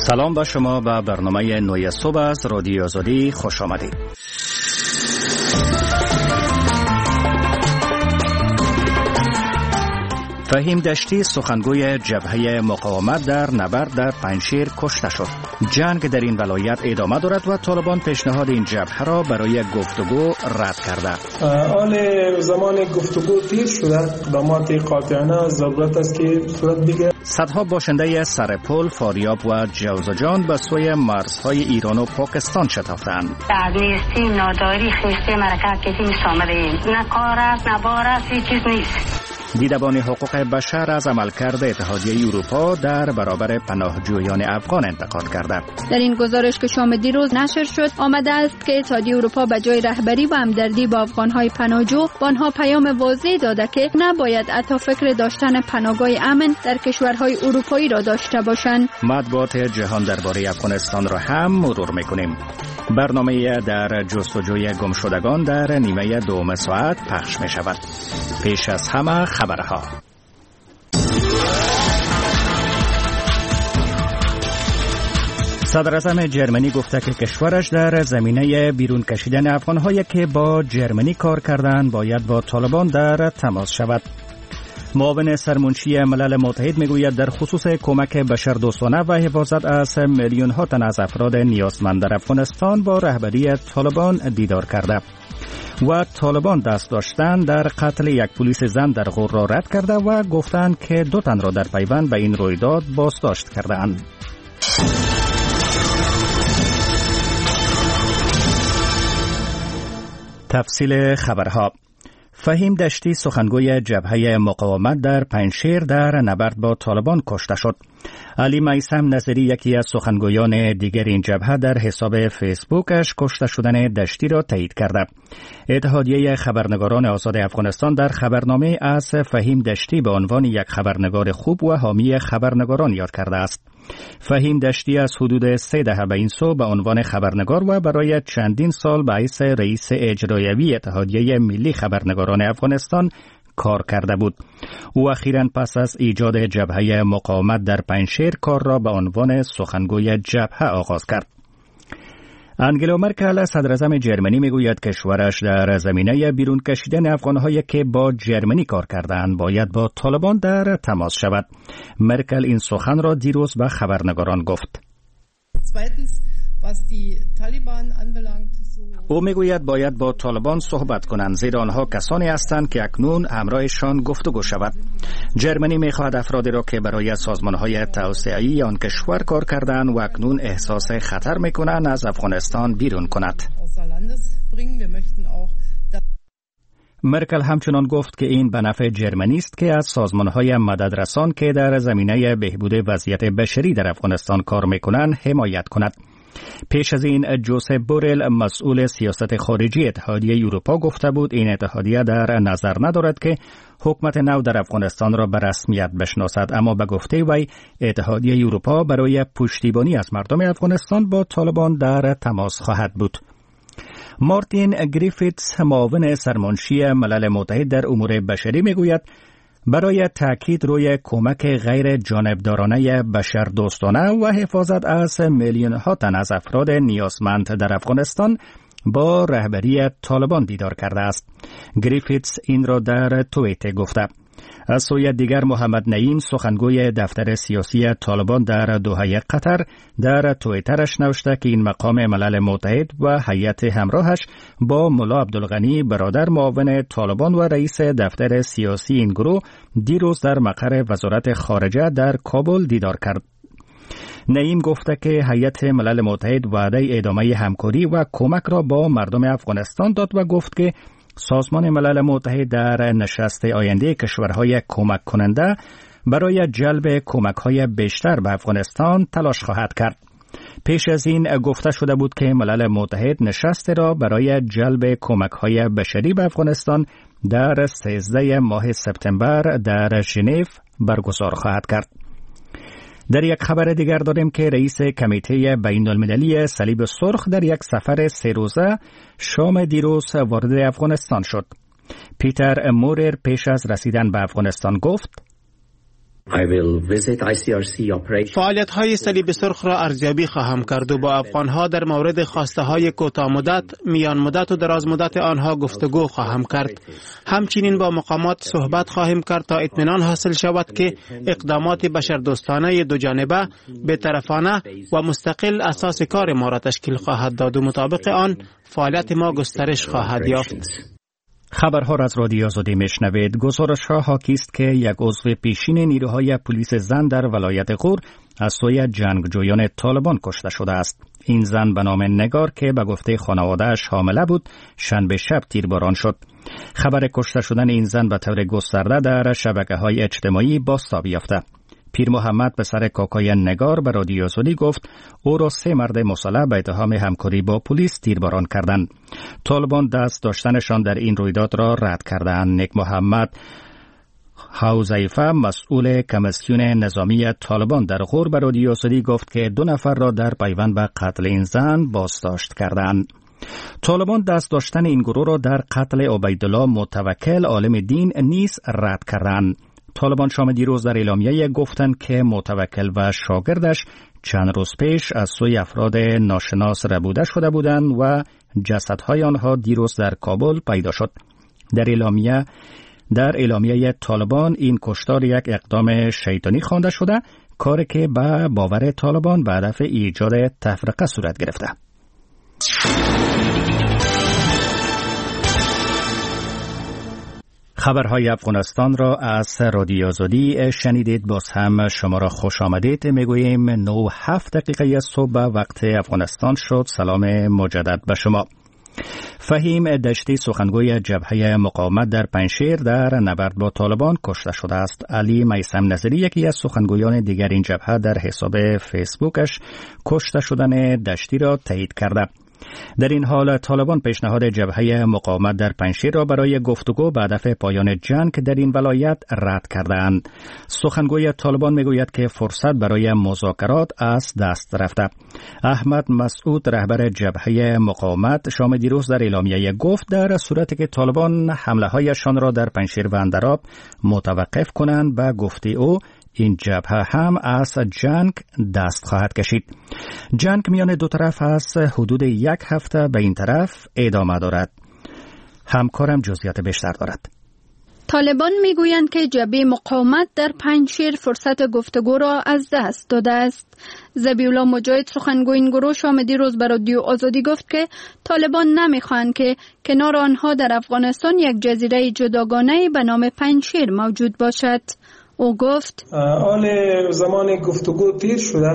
سلام به شما به برنامه نوی صبح از رادیو آزادی خوش آمدید. فهیم دشتی سخنگوی جبهه مقاومت در نبرد در پنجشیر کشته شد. جنگ در این ولایت ادامه دارد و طالبان پیشنهاد این جبهه را برای گفتگو رد کرده. آن زمان گفتگو تیر شده، اقدامات قاطعانه ضرورت است که صورت بگیرد. صدها باشنده سرپل، فاریاب و جوزجان به سوی مرزهای ایران و پاکستان شتافتند. نیستی ناداری خیسته مرکت کسی آمده ایم. نه کار است نه بار است، هیچ چیز نیست. دیدبان حقوق بشر از عملکرد اتحادیه اروپا در برابر پناهجویان افغان انتقاد کرده. در این گزارش که شام دیروز نشر شد آمده است که اتحادیه اروپا به جای رهبری و همدردی با افغانهای پناهجو به آنها پیام واضح داده که نباید حتی فکر داشتن پناهگاه امن در کشورهای اروپایی را داشته باشند. مطبوعات جهان درباره افغانستان را هم مرور می‌کنیم. برنامه در جستجوی گمشدگان در نیمه دوم ساعت پخش می شود. پیش از همه خبرها. صدر اعظم جرمنی گفته که کشورش در زمینه بیرون کشیدن افغان‌هایی که با جرمنی کار کردند باید با طالبان در تماس شود. معاون سرمنشی ملل متحد میگوید در خصوص کمک بشردوستانه و حفاظت از میلیون ها تن از افراد نیازمند در افغانستان با رهبری طالبان دیدار کرده و طالبان دست داشتن در قتل یک پلیس زن در غور را رد کرده و گفتند که 2 تن را در پیوند به این رویداد بازداشت کرده‌اند. تفصیل خبرها. فهیم دشتی سخنگوی جبهه مقاومت در پنجشیر در نبرد با طالبان کشته شد. علی میثم نظری یکی از سخنگویان دیگر این جبهه در حساب فیسبوکش کشته شدن دشتی را تایید کرده. اتحادیه خبرنگاران آزاد افغانستان در خبرنامه از فهیم دشتی به عنوان یک خبرنگار خوب و حامی خبرنگاران یاد کرده است. فهیم دشتی از حدود 3 دهه به این سو به عنوان خبرنگار و برای چندین سال به حیث رئیس اجرایی اتحادیه ملی خبرنگاران افغانستان کار کرده بود. او اخیراً پس از ایجاد جبهه مقاومت در پنجشیر کار را به عنوان سخنگوی جبهه آغاز کرد. انگلا مرکل صدر اعظم جرمنی میگوید کشورش در زمینه بیرون کشیدن افغان‌هایی که با جرمنی کار کردند باید با طالبان در تماس شود. مرکل این سخن را دیروز به خبرنگاران گفت. او میگوید باید با طالبان صحبت کنند زیرا آنها کسانی هستند که اکنون همراهشان گفتگو شود. جرمنی میخواهد افرادی را که برای سازمانهای توسعه‌ای آن کشور کار کردند و اکنون احساس خطر میکنند از افغانستان بیرون کند. مرکل همچنان گفت که این به نفع جرمنی است که از سازمانهای مددرسان که در زمینه بهبود وضعیت بشری در افغانستان کار میکنند حمایت کند. پیش از این جوزپ بورل مسئول سیاست خارجی اتحادیه اروپا گفته بود این اتحادیه در نظر ندارد که حکومت نو در افغانستان را به رسمیت بشناسد، اما به گفته وی اتحادیه اروپا برای پشتیبانی از مردم افغانستان با طالبان در تماس خواهد بود. مارتین گریفیتس معاون سرمنشی ملل متحد در امور بشری میگوید برای تاکید روی کمک غیر جانبدارانه بشردوستانه و حفاظت از میلیون ها تن از افراد نیازمند در افغانستان با رهبری طالبان دیدار کرده است. گریفیتس این را در توییتر گفته. از سوی دیگر محمد نعیم سخنگوی دفتر سیاسی طالبان در دوحه قطر در توییترش نوشته که این مقام ملل متحد و هیئت همراهش با ملا عبدالغنی برادر معاون طالبان و رئیس دفتر سیاسی این گروه دیروز در مقر وزارت خارجه در کابل دیدار کرد. نعیم گفته که هیئت ملل متحد وعده ادامه همکاری و کمک را با مردم افغانستان داد و گفت که سازمان ملل متحد در نشست آینده کشورهای کمک کننده برای جلب کمک‌های بیشتر به افغانستان تلاش خواهد کرد. پیش از این گفته شده بود که ملل متحد نشست را برای جلب کمک‌های بشری به افغانستان در 13 ماه سپتامبر در ژنو برگزار خواهد کرد. در یک خبر دیگر داریم که رئیس کمیته بین المللی صلیب سرخ در یک سفر 3 روزه شام دیروز وارد افغانستان شد. پیتر مورر پیش از رسیدن به افغانستان گفت فعالیت‌های صلیب سرخ را ارزیابی خواهم کرد و با افغان‌ها در مورد خواسته‌های کوتاه مدت، میان مدت و دراز مدت آنها گفتگو خواهم کرد. همچنین با مقامات صحبت خواهیم کرد تا اطمینان حاصل شود که اقدامات بشردوستانه دو جانبه، بی‌طرفانه و مستقل اساس کار ما را تشکیل خواهد داد و مطابق آن فعالیت ما گسترش خواهد یافت. خبرها را از رادیو آزادی میشنوید. گزارش‌ها حاکی است که یک عضو پیشین نیروهای پلیس زن در ولایت غور از سوی جنگجویان طالبان کشته شده است. این زن به نام نگار که به گفته خانواده‌اش حامله بود، شنبه شب تیرباران شد. خبر کشته شدن این زن به طور گسترده در شبکه‌های اجتماعی بازتاب یافته. پیر محمد پسر کاکای نگار به رادیو آزادی گفت او را 3 مرد مسلح به اتهام همکاری با پلیس تیرباران کردند. طالبان دست داشتنشان در این رویداد را رد کردند. نیک محمد حوزیفه مسئول کمیسیون نظامی طالبان در غور به رادیو آزادی گفت که 2 نفر را در پیوند به قتل این زن بازداشت کردند. طالبان دست داشتن این گروه را در قتل عبیدالله متوکل عالم دین نیز رد کردند. طالبان شام دیروز در اعلامیه گفتند که متوکل و شاگردش چند روز پیش از سوی افراد ناشناس ربوده شده بودند و جسدهای آنها دیروز در کابل پیدا شد. در اعلامیه طالبان این کشتار یک اقدام شیطانی خوانده شده، کاری که به باور طالبان به هدف ایجاد تفرقه صورت گرفته. خبرهای افغانستان را از رادیو آزادی شنیدید. باز هم شما را خوش آمدید میگوییم. 9:07 صبح وقت افغانستان شد. سلام مجدد به شما. فهیم دشتی سخنگوی جبهه مقاومت در پنجشیر در نبرد با طالبان کشته شده است. علی میثم نظری یکی از سخنگویان دیگر این جبهه در حساب فیسبوکش کشته شدن دشتی را تایید کرده. در این حال طالبان پیشنهاد جبهه مقاومت در پنجشیر را برای گفتگو به هدف پایان جنگ در این ولایت رد کردند. سخنگوی طالبان میگوید که فرصت برای مذاکرات از دست رفته. احمد مسعود رهبر جبهه مقاومت شام دیروز در اعلامیه گفت در صورتی که طالبان حمله هایشان را در پنجشیر و اندراب متوقف کنند، به گفته او این جبهه هم از جنگ دست خواهد کشید. جنگ میان دو طرف از حدود 1 هفته به این طرف ادامه دارد. همکارم جزئیات بیشتر دارد. طالبان میگویند که جبهه مقاومت در پنجشیر فرصت گفتگو را از دست داده است. ذبیح‌الله مجاهد سخنگوی این گروه شام دیروز به رادیو آزادی گفت که طالبان نمیخواهند که کنار آنها در افغانستان یک جزیره جداگانه به نام پنجشیر موجود باشد. او گفت آن زمان گفتگو تیر شده،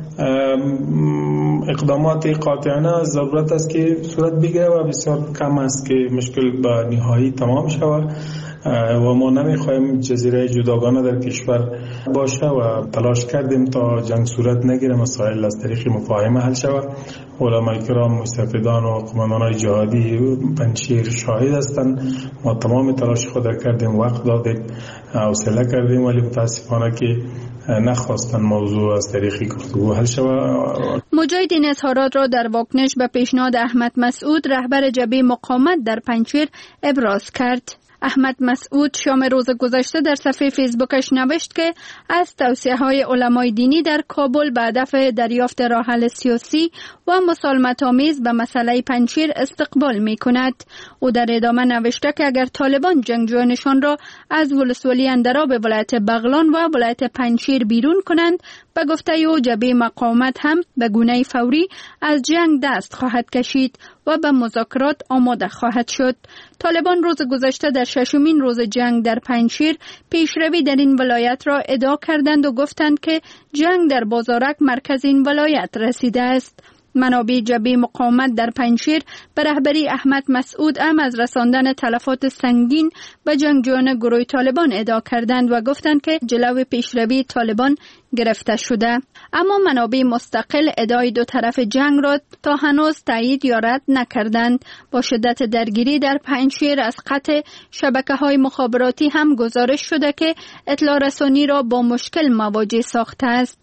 اقدامات قاطعانه ضرورت است که صورت بگیره و بسیار کم است که مشکل به نهایی تمام شود و ما نمیخوایم جزیره جداگانه در کشور باشه و تلاش کردیم تا جنگ صورت نگیره، مسائل از طریق مفاهمه حل شود. علماء کرام، مستفیدان و قماندانان جهادی پنجشیر شاهد هستند. ما تمام تلاش خود کردیم، وقت دادیم، حوصله کردیم، ولی متاسفانه که نخواستن موضوع از طریق گفتگو حل شود. مجاهد این اظهارات را در واکنش به پیشنهاد احمد مسعود رهبر جبهه مقاومت در پنجشیر ابراز کرد. احمد مسعود شام روز گذشته در صفحه فیسبوکش نوشت که از توصیه‌های علمای دینی در کابل به هدف دریافت راه حل سیاسی و مسالمت‌آمیز به مسئله پنجشیر استقبال می‌کند. او در ادامه نوشته که اگر طالبان جنگجویانشان را از ولسوالی اندراب ولایت بغلان و ولایت پنجشیر بیرون کنند، به گفته او جبهه مقاومت هم به گونه فوری از جنگ دست خواهد کشید و به مذاکرات آماده خواهد شد. طالبان روز گذشته در 6مین روز جنگ در پنجشیر پیشروی در این ولایت را ادعا کردند و گفتند که جنگ در بازارک مرکز این ولایت رسیده است. منابع جبهه مقاومت در پنجشیر به رهبری احمد مسعود هم از رساندن تلفات سنگین به جنگجویان گروه طالبان ادعا کردند و گفتند که جلو پیشروی طالبان گرفته شده. اما منابع مستقل ادعای دو طرف جنگ را تا هنوز تایید یا رد نکردند. با شدت درگیری در پنجشیر از قطع شبکه‌های مخابراتی هم گزارش شده که اطلاع رسانی را با مشکل مواجه ساخته است.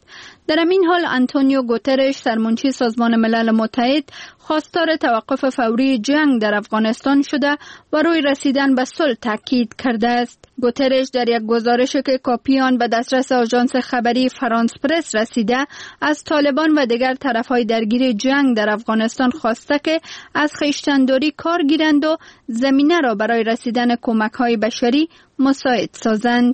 در این حال آنتونیو گوترش سرمنشی سازمان ملل متحد خواستار توقف فوری جنگ در افغانستان شده و روی رسیدن به صلح تاکید کرده است. گوترش در یک گزارش که کاپی آن به دسترس آژانس خبری فرانس پرس رسیده از طالبان و دیگر طرفهای درگیر جنگ در افغانستان خواسته که از خویشتن‌داری کار گیرند و زمینه را برای رسیدن کمک‌های بشری مساعد سازند.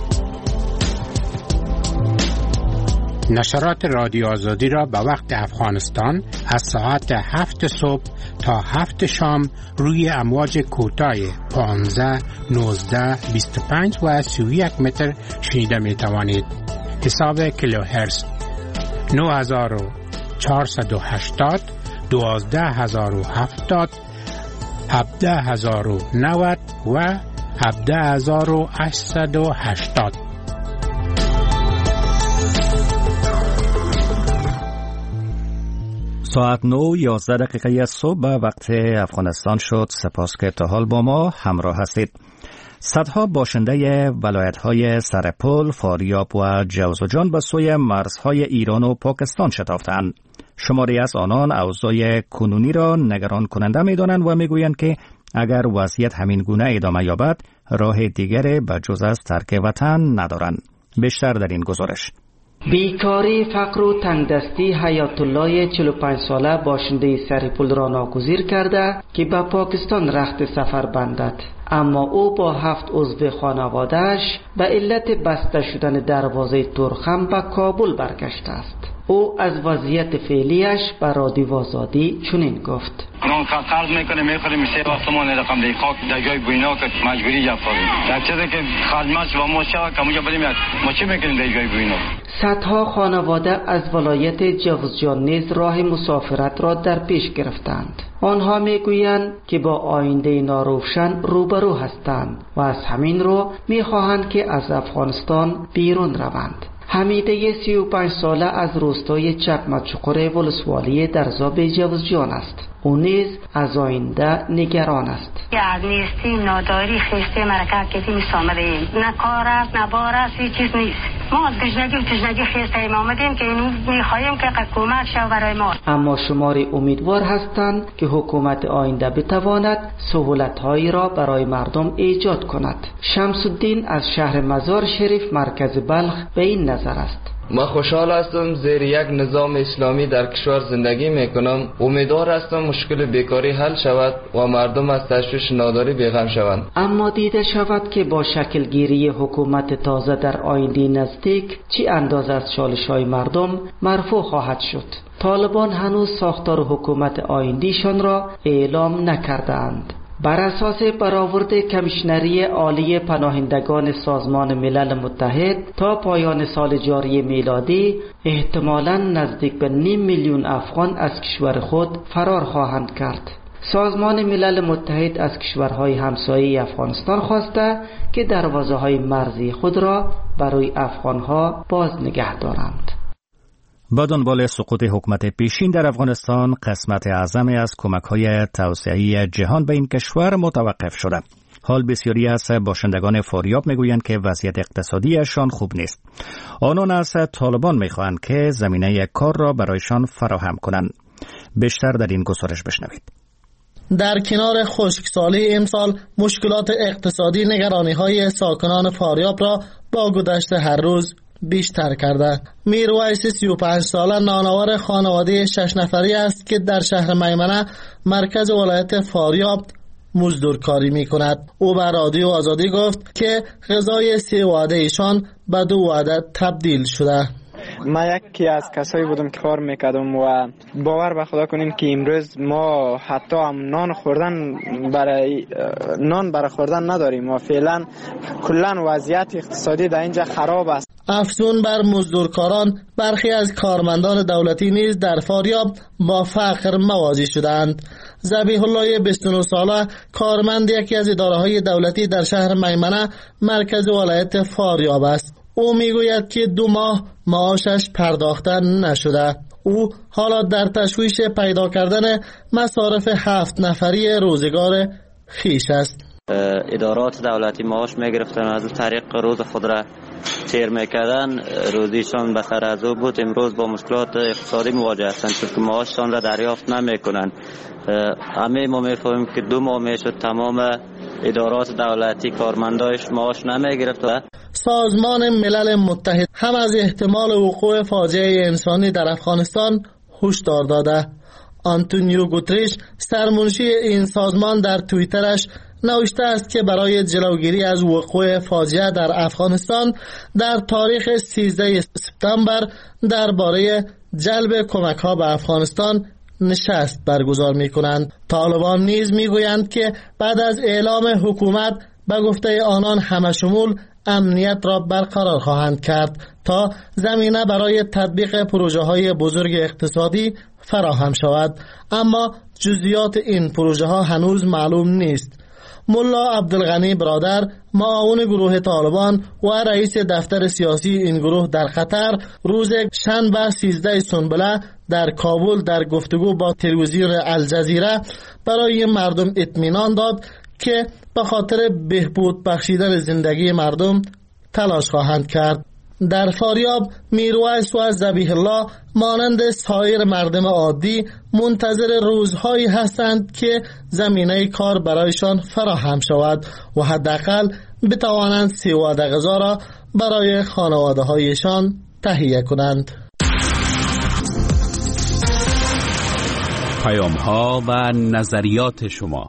نشرات رادیو آزادی را به وقت افغانستان از ساعت 7 صبح تا 7 شام روی امواج کوتاه 15, 19, 25 و 31 متر شنیده می توانید. حساب کیلوهرتز 9480, 12070, 17090 و 17880. ساعت 9:11 صبح به وقت افغانستان شد. سپاس که تا حال با ما همراه هستید. صدها باشنده ولایت‌های سرپل، فاریاب و جوزجان به سوی مرزهای ایران و پاکستان شتافتند. شماری از آنان اوضاع کنونی را نگران کننده می‌دانند و می‌گویند که اگر وضعیت همین گونه ادامه یابد راه دیگری به جز از ترک وطن ندارند. بیشتر در این گزارش. بیکاری، فقر و تنگدستی حیات الله 45 ساله باشنده سرپل را ناگزیر کرده که به پاکستان رخت سفر بندد، اما او با 7 عضو خانواده‌اش به علت بسته شدن دروازه ترخم به کابل برگشته است. او از وضعیت فعلیش به رادیو آزادی چنین گفت: اون قرض میکنه میخوریم سه وقت ما نرقم دی خاک در جای بوینا که مجبوری جفاوی در چیزی که خدمت و ما شوه که موجه بریم ما چی میکنیم در جای بوینا. صدها خانواده از ولایت جوزجان نیز راه مسافرت را در پیش گرفتند. آنها میگویند که با آینده ناروشن روبرو هستند و از همین رو میخواهند که از افغانستان بیرون روند. حمیده 35 ساله از روستای چکمه‌چوقر ولسوالی در زاب جوزجان است. او نیز از آینده نگران است. از نیستی ناداری خسته مرکب کردیم آمده ایم. نه کار است نه بار است، هیچ چیز نیست. ما از گشنگی خسته ایم آمدیم که اینو میخواهیم که کمک شود برای ما. اما شماری امیدوار هستند که حکومت آینده بتواند سهولت‌هایی را برای مردم ایجاد کند. شمس الدین از شهر مزار شریف مرکز بلخ به این نظر است: ما خوشحال هستم زیر یک نظام اسلامی در کشور زندگی میکنم. امیدوار هستم مشکل بیکاری حل شود و مردم از تشویش ناداری بیغم شوند. اما دیده شود که با شکل گیری حکومت تازه در آینده نزدیک چی اندازه از چالش‌های مردم مرفوع خواهد شد. طالبان هنوز ساختار حکومت آینده‌شان را اعلام نکردند. بر اساس برآورد کمیشنری عالی پناهندگان سازمان ملل متحد تا پایان سال جاری میلادی احتمالاً نزدیک به 5 میلیون افغان از کشور خود فرار خواهند کرد. سازمان ملل متحد از کشورهای همسایه افغانستان خواسته که دروازه‌های مرزی خود را برای افغانها باز نگه دارند. با دنبال سقوط حکومت پیشین در افغانستان، قسمت اعظمی از کمک‌های توسعه‌ای جهان به این کشور متوقف شده. حال بسیاری از باشندگان فاریاب میگویند که وضعیت اقتصادیشان خوب نیست. آنان از طالبان میخواهند که زمینه کار را برایشان فراهم کنند. بیشتر در این گزارش بشنوید. در کنار خشکسالی امسال، مشکلات اقتصادی نگرانی‌های ساکنان فاریاب را با گذشت هر روز بیشتر کرده. میرویس 35 ساله نانآور خانواده 6 نفری است که در شهر میمنه مرکز ولایت فاریاب مزدورکاری می کند. او به رادیو آزادی گفت که غذای 3 وعده ایشان به 2 وعده تبدیل شده. من یکی از کسایی بودم که کار میکردم و باور به خدا کنیم که امروز ما حتی هم نان برای خوردن نداریم و فعلا کلا وضعیت اقتصادی در اینجا خراب است. افزون بر مزدورکاران، برخی از کارمندان دولتی نیز در فاریاب با فقر مواجه شدند. ذبیح الله 29 ساله کارمند یکی از اداره‌های دولتی در شهر میمنه مرکز ولایت فاریاب است. او میگوید که 2 ماه معاشش پرداخته نشده. او حالا در تشویش پیدا کردن مصارف 7 نفری روزگار خیش است. ادارات دولتی معاش میگرفتن و از طریق روز خود را تیر میکردن، روزیشان به سر از او بود. امروز با مشکلات اقتصادی مواجه هستند چون که معاششان را دریافت نمیکنند. همه ما میفهمیم که 2 ماه میشد تمام ادارات دولتی کارمندایش معاش نمیگرفت. سازمان ملل متحد هم از احتمال وقوع فاجعه انسانی در افغانستان هشدار داده. آنتونیو گوتریش سرمنشی این سازمان در توییترش نوشته است که برای جلوگیری از وقوع فاجعه در افغانستان در تاریخ 13 سپتامبر درباره جلب کمک ها به افغانستان نشست برگزار می کنند. طالبان نیز می گویند که بعد از اعلام حکومت به گفته آنان همشمول امنیت را برقرار خواهند کرد تا زمینه برای تطبیق پروژه های بزرگ اقتصادی فراهم شود، اما جزئیات این پروژه ها هنوز معلوم نیست. ملا عبدالغنی برادر، معاون گروه طالبان و رئیس دفتر سیاسی این گروه در قطر، روز شنبه 13 سنبله در کابل در گفتگو با تلویزیون الجزیره برای مردم اطمینان داد که به خاطر بهبود بخشیدن زندگی مردم تلاش خواهند کرد. در فاریاب میرویس و ذبیح الله مانند سایر مردم عادی منتظر روزهایی هستند که زمینه کار برایشان فراهم شود و حداقل بتوانند سواد غذا را برای خانواده هایشان تهیه کنند. پیام ها و نظریات شما.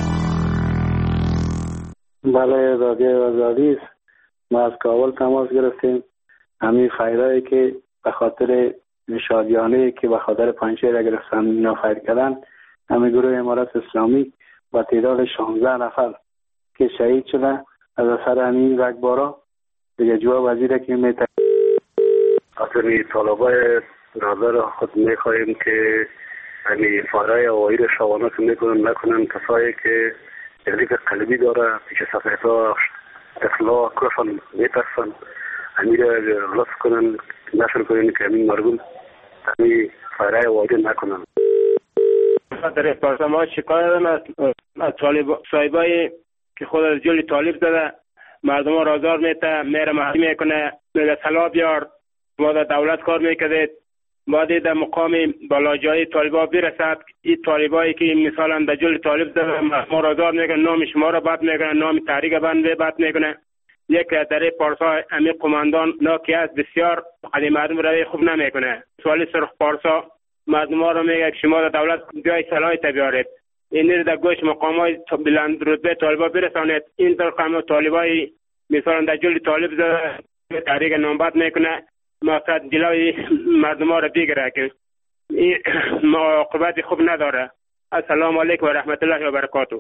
بله، رادیو آزادی است. ما از کابل تماس گرفتیم. همین فایده که به خاطر شادیانه که به خاطر پنجشیر گرفتن اینا فاید کردن، همین گروه امارت اسلامی با تعداد 16 نفر که شهید شدن از اثر همین رگبارا دیگه جواب وزیر که میتونه اصلی طالبای نظر خود میخواهیم که همین فارای آوایی رو شوانه که نکنن کسایی که تحریک قلبی داره پیش صفحه ها اطلاع کشن میترسن امیر رفت کنن نشر کنن که همین مردم همین فایده واجد نکنن. در پارسا ما شکایت از صاحبای که خود از جلی طالب زده مردم ها رازار میره محلی میکنه، میگه سلا بیار، ما در دولت کار میکردید، ما در مقام بالاجای طالبا برسد. این طالبایی که مثلا در جلی طالب زده ما رازار میکنه، نام شما را بد میکنه، نام تحریک بد میکنه. یک در پارسا امی قماندان ناکی است بسیار قدیم مردم روی خوب نمیکنه. سوالی سرخ پارسا مردم ها رو میگه شما در دولت بیای صلاحیت بیارید، این در گوش مقامای بلند رتبه طالبا برسانید. این طرح طالبای مثلا در جلی طالب زده تحریک نامبد میکنه، مقصد جلوی مردم ها رو بگیره که این عاقبت خوب نداره. السلام علیکم و رحمت الله و برکاته.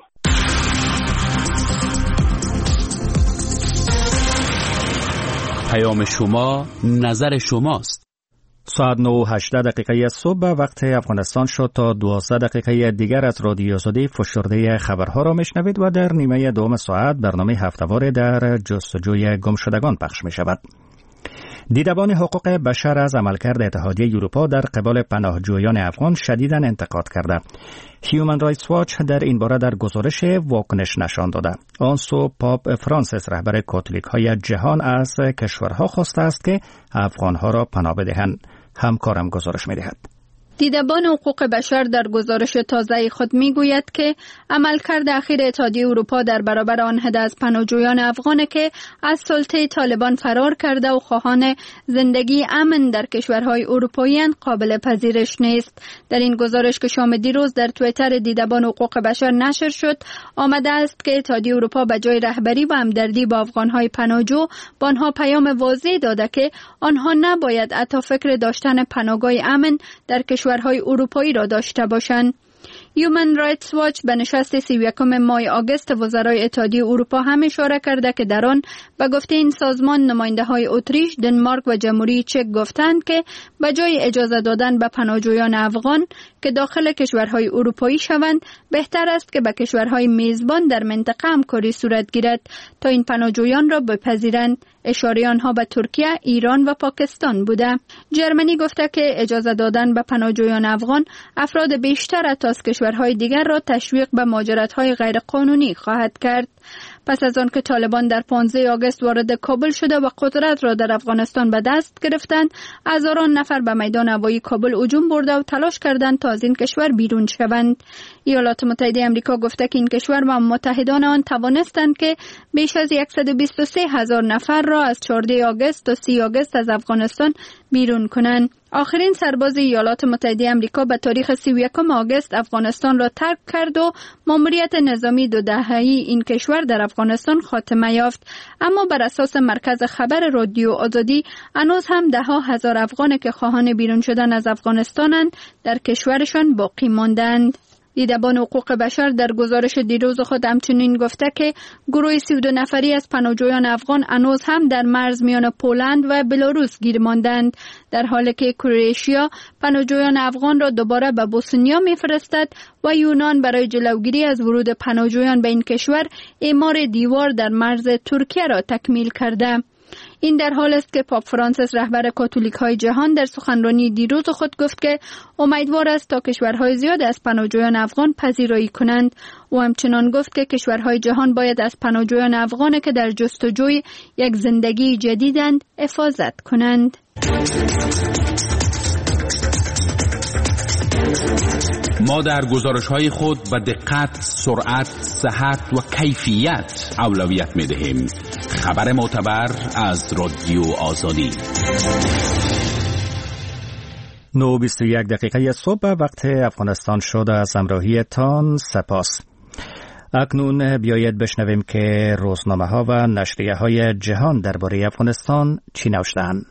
پیام شما، نظر شماست. ساعت 9:18 صبح وقت افغانستان شد. تا 12 دقیقه دیگر از رادیو آزادی فشرده خبرها را میشنوید و در نیمه دوم ساعت برنامه هفته‌وار در جستجوی گمشدگان پخش می شود. دیدبان حقوق بشر از عملکرد اتحادیه اروپا در قبال پناهجویان افغان شدیداً انتقاد کرده. هیومن رایتس واچ در این باره در گزارش واکنش نشان داده. آن سو پاپ فرانسیس رهبر کاتولیک‌های جهان از کشورها خواسته است که افغانها را پناه بدهند. همکارم گزارش می‌دهد. دیدبان حقوق بشر در گزارش تازه خود میگوید که عملکرد اخیر اتحادیه اروپا در برابر آن عده از پناهجویان افغان که از سلطه طالبان فرار کرده و خواهان زندگی امن در کشورهای اروپایی قابل پذیرش نیست. در این گزارش که شام دیروز در توییتر دیدبان حقوق بشر نشر شد، آمده است که اتحادیه اروپا به جای رهبری و همدردی با افغانهای پناهجو به آنها پیام واضح داده که آنها نباید حتی فکر داشتن پناهگاه امن در کشورهای اروپایی را داشته باشند. هیومن رایتس واچ به نشست 31 ماه آگوست وزرای اتحادیه اروپا هم اشاره کرده که در آن به گفته این سازمان نماینده‌های اتریش، دنمارک و جمهوری چک گفتند که به جای اجازه دادن به پناهجویان افغان که داخل کشورهای اروپایی شوند، بهتر است که به کشورهای میزبان در منطقه همکاری صورت گیرد تا این پناهجویان را بپذیرند. اشاره آنها به ترکیه، ایران و پاکستان بوده. جرمنی گفته که اجازه دادن به پناهجویان افغان افراد بیشتر از کشورهای دیگر را تشویق به مهاجرت‌های غیرقانونی خواهد کرد. پس از آن که طالبان در 15 آگوست وارد کابل شده و قدرت را در افغانستان به دست گرفتند، هزاران نفر به میدان هوایی کابل هجوم برده و تلاش کردند تا از این کشور بیرون شوند. ایالات متحده آمریکا گفته که این کشور و متحدان آن توانستند که بیش از 123,000 نفر را از 14 آگوست تا 30 آگوست از افغانستان بیرون کنند. آخرین سرباز ایالات متحده آمریکا به تاریخ 31 آگوست افغانستان را ترک کرد و ماموریت نظامی 2 دهه‌ای این کشور در افغانستان خاتمه یافت. اما بر اساس مرکز خبر رادیو آزادی هنوز هم 10,000 افغان که خواهان بیرون شدن از افغانستانند در کشورشان باقی ماندند. دیدبان حقوق بشر در گزارش دیروز خود همچنین گفته که گروه 32 نفری از پناهجویان افغان هنوز هم در مرز میان پولند و بلاروس گیر ماندند، در حالی که کرواتیا پناهجویان افغان را دوباره به بوسنیا میفرستد و یونان برای جلوگیری از ورود پناهجویان به این کشور اعمار دیوار در مرز ترکیه را تکمیل کرده. این در حال است که پاپ فرانسیس رهبر کاتولیک های جهان در سخنرانی دیروز خود گفت که امیدوار است تا کشورهای زیاد از پناهجویان افغان پذیرایی کنند. او همچنان گفت که کشورهای جهان باید از پناهجویان افغان که در جستجوی یک زندگی جدیدند حفاظت کنند. ما در گزارش‌های خود به دقت، سرعت، صحت و کیفیت اولویت می‌دهیم. خبر معتبر از رادیو آزادی. 9:21 دقیقه صبح وقت افغانستان شد. از همراهی تان سپاس. اکنون بیایید بشنویم که روزنامه‌ها و نشریه‌های جهان درباره افغانستان چی نوشته‌اند.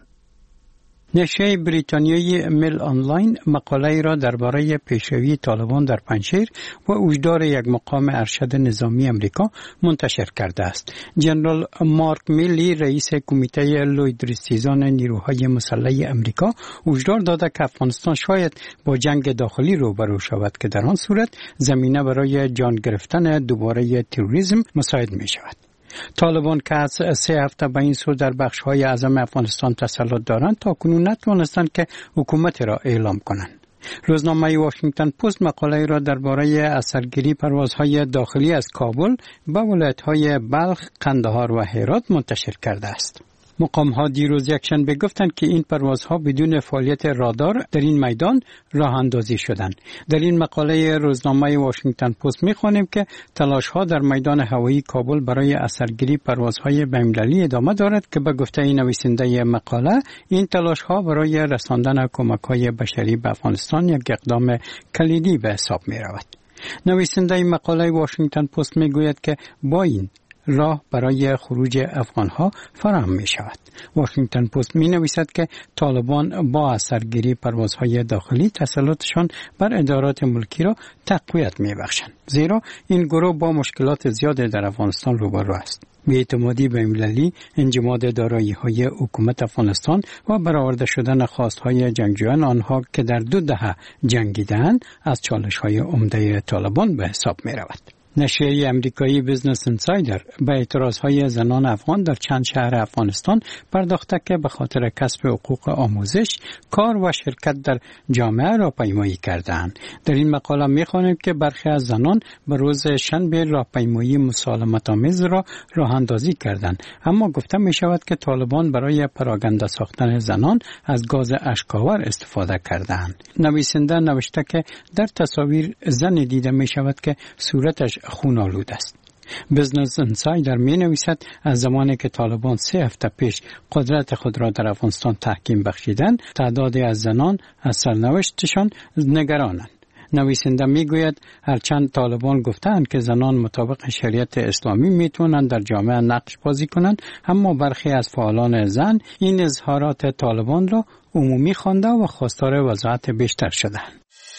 نشریه بریتانیایی میل آنلاین مقاله را درباره پیشروی طالبان در پنجشیر و وجدار یک مقام ارشد نظامی امریکا منتشر کرده است. جنرال مارک میلی رئیس کمیته لوید ریستیزان نیروهای مسلح امریکا وجدار داده که افغانستان شاید با جنگ داخلی روبرو شود که در آن صورت زمینه برای جان گرفتن دوباره تروریسم مساعد می شود. طالبان که از 3 هفته به این سو در بخش‌های اعظم افغانستان تسلط دارند تا کنون نتوانستند که حکومت را اعلام کنند. روزنامه واشنگتن پست مقاله را درباره اثرگیری پروازهای داخلی از کابل به ولایت‌های بلخ، قندهار و هرات منتشر کرده است. مقام‌ها دیروز یکشنبه گفتند که این پروازها بدون فعالیت رادار در این میدان راه اندازی شدند. در این مقاله روزنامه واشنگتن پست می‌خوانیم که تلاش‌ها در میدان هوایی کابل برای اثرگیری پروازهای بین‌المللی ادامه دارد که به گفته نویسنده مقاله این تلاش‌ها برای رساندن کمک‌های بشری به افغانستان یک اقدام کلیدی به حساب می‌رود. نویسنده مقاله واشنگتن پست می‌گوید که با این راه برای خروج افغانها فراهم می شود. واشنگتن پست می نویسد که طالبان با اثرگیری پروازهای داخلی تسلطشان بر ادارات ملکی را تقویت می بخشند، زیرا این گروه با مشکلات زیاد در افغانستان روبرو است. بی‌اعتمادی بین‌المللی، انجماد دارایی‌های حکومت افغانستان و برآورده شدن خواست‌های جنگجویان آنها که در 2 دهه جنگیدند از چالش‌های عمده طالبان به حساب می رود. نشریه امریکایی بیزنس انسایدر به اعتراضهای زنان افغان در چند شهر افغانستان پرداخته که به خاطر کسب حقوق آموزش، کار و شرکت در جامعه راهپیمایی کردند. در این مقاله می‌خوانیم که برخی از زنان به روز شنبه راهپیمایی مسالمت‌آمیز را راه اندازی کردند، اما گفته می‌شود که طالبان برای پراگنده ساختن زنان از گاز اشک‌آور استفاده کردند. نویسنده نوشته که در تصاویر زن دیده می‌شود که صورتش خون‌آلود است. بیزنس انسایدر می نویسد از زمانی که طالبان 3 هفته پیش قدرت خود را در افغانستان تحکیم بخشیدند، تعدادی از زنان از سرنوشتشان نگرانند. نویسنده می گوید هرچند طالبان گفتند که زنان مطابق شریعت اسلامی می توانند در جامعه نقش بازی کنند، اما برخی از فعالان زن این اظهارات طالبان را عمومی خوانده و خواستار وضاحت بیشتر شدند.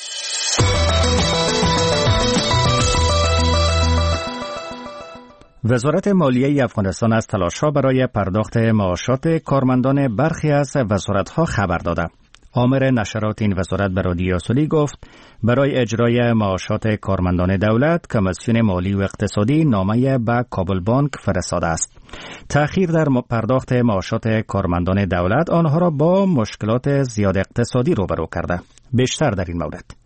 وزارت مالیه افغانستان از تلاش‌ها برای پرداخت معاشات کارمندان برخی از وزارت‌ها خبر داده. آمر نشرات این وزارت به رادیو آزادی گفت برای اجرای معاشات کارمندان دولت کمیسیون مالی و اقتصادی نامه به کابل بانک فرستاده است. تأخیر در پرداخت معاشات کارمندان دولت آنها را با مشکلات زیاد اقتصادی روبرو کرده. بیشتر در این مورد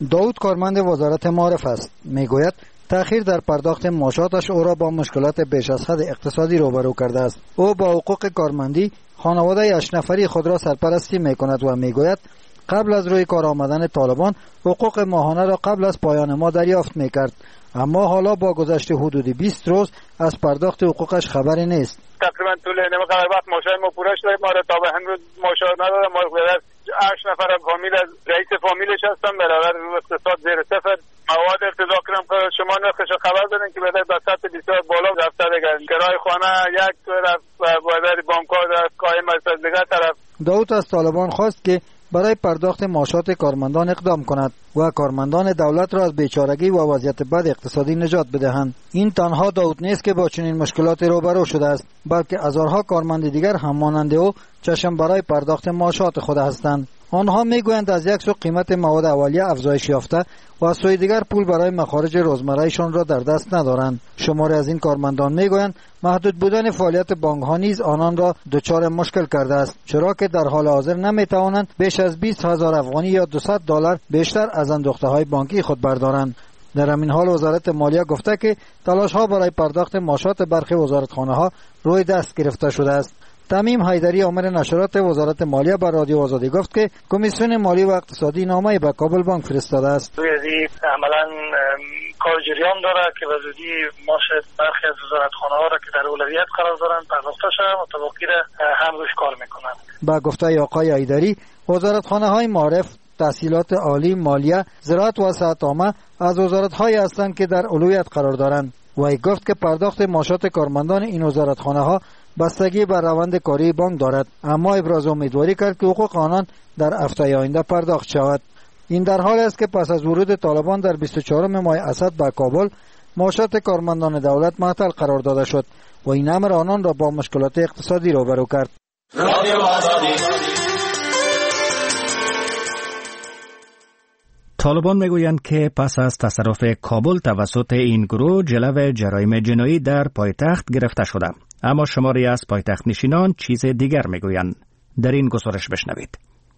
داود کارمند وزارت معارف است. میگوید تأخیر در پرداخت معاشاتش او را با مشکلات بیش از حد اقتصادی روبرو کرده است. او با حقوق کارمندی خانواده 8 نفری خود را سرپرستی میکند و میگوید قبل از روی کار آمدن طالبان حقوق ماهانه را قبل از پایان ماه دریافت میکرد، اما حالا با گذشت حدود 20 روز از پرداخت حقوقش خبری نیست. تقریبا طول نمی‌قدر وقت ماشین ما پورش داریم، ما را تا به هنوز ماشات ندادم. ما برادر 8 نفر فامیل از رئیس فامیلش هستم، برادر اقتصاد زیر صفر. مواد ارتضا کردم که شما نرخش خبر دادین که بده به سطح بسیار بالا رفته دیگه. کرای خانه یک طرف و برادر بانک‌ها در قایم است از دیگه طرف. داود از طالبان خواست که برای پرداخت معاشات کارمندان اقدام کند و کارمندان دولت را از بیچارگی و وضعیت بد اقتصادی نجات بدهند. این تنها داود نیست که با چنین مشکلاتی روبرو شده است، بلکه هزارها کارمند دیگر هم مانند او چشم برای پرداخت معاشات خود هستند. آنها میگویند از یک سو قیمت مواد اولیه افزایش یافته و از سوی دیگر پول برای مخارج روزمرهشان را در دست ندارند. شماری از این کارمندان میگویند محدود بودن فعالیت بانک‌ها نیز آنان را دچار مشکل کرده است، چرا که در حال حاضر نمیتوانند بیش از 20,000 افغانی یا $200 بیشتر از اندوخته‌های بانکی خود بردارند. در همین حال وزارت مالیه گفته که تلاش‌ها برای پرداخت معاشات برخی وزارتخانه‌ها روی دست گرفته شده است. تمیم حیدری آمر نشرات وزارت مالیه بر رادیو آزادی گفت که کمیسیون مالی و اقتصادی نامه‌ای به کابل بانک فرستاده است. عملاً کار جریان داره که به زودی معاش برخی از وزارتخانه‌ها را که در اولویت قرار دارند پرداخته شود و تا باقی هم روش کار میکنند. با گفته آقای حیدری وزارتخانه‌های معارف، تحصیلات عالی، مالیه، زراعت و صحت عامه از وزارت‌هایی هستند که در اولویت قرار دارند. و گفت که پرداخت معاشات کارمندان این وزارتخانه‌ها بستگی بر روند کاری بانک دارد، اما ابراز امیدواری کرد که حقوق آنان در هفته آینده پرداخت شود. این در حال است که پس از ورود طالبان در 24 ماه اسد به کابل معاشات کارمندان دولت معطل قرار داده شد و این امر آنان را با مشکلات اقتصادی روبرو کرد. طالبان میگویند که پس از تصرف کابل توسط این گروه جلو جرایم جنایی در پایتخت گرفته شده، اما شماری از پایتخت نشینان چیز دیگر میگویند. در این گزارش بشنوید.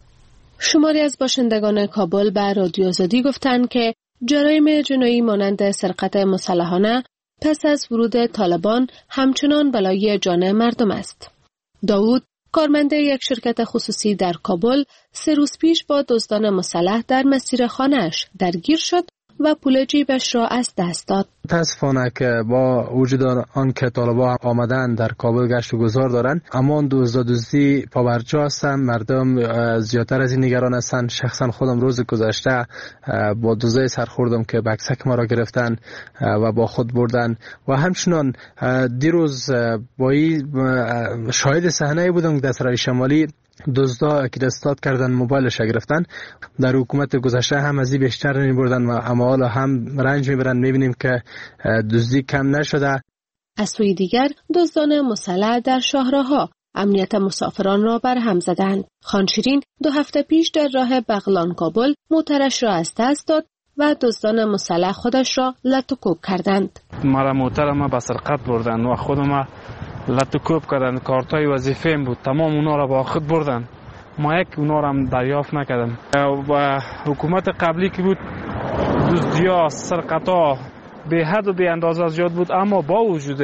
شماری از باشندگان کابل به رادیو آزادی گفتند که جرایم جنایی مانند سرقت مسلحانه پس از ورود طالبان همچنان بلای جان مردم است. داود، کارمند یک شرکت خصوصی در کابل، 3 روز پیش با دزدان مسلح در مسیر خانه‌اش درگیر شد و پول جیبش را از دست داد. متاسفانه که با وجود آن که طالبان آمدن در کابل گشت و گذار دارند، اما دزدی پابرجا هستند. مردم زیادتر از این نگران هستند. شخصا خودم روز گذشته با دزدی سرخوردم که بکسک ما را گرفتن و با خود بردن و همچنان دیروز با شاهد صحنه بودم که در سرای شمالی دزدا که دستات کردن موبایلش گرفتن. در حکومت گذشته هم از این بیشتر می‌بردن و اما حالا هم رنج می‌برن. می‌بینیم که دزدی کم نشده. از سوی دیگر دزدان مسلح در شاهراه‌ها امنیت مسافران را برهم زدند. خان شیرین 2 هفته پیش در راه بغلان کابل موترش را از دست داد و دزدان مسلح خودش را لطوکوب کردند. مرا موترم به سرقت بردن و خودم لطوکوب کردن. کارتای وظیفه‌ام بود، تمام اونا را با خود بردن. ما یک اونا را هم دریافت نکردم. و حکومت قبلی که بود دزدی‌ها، سرقت‌ها به حد و به اندازه زیاد بود، اما با وجود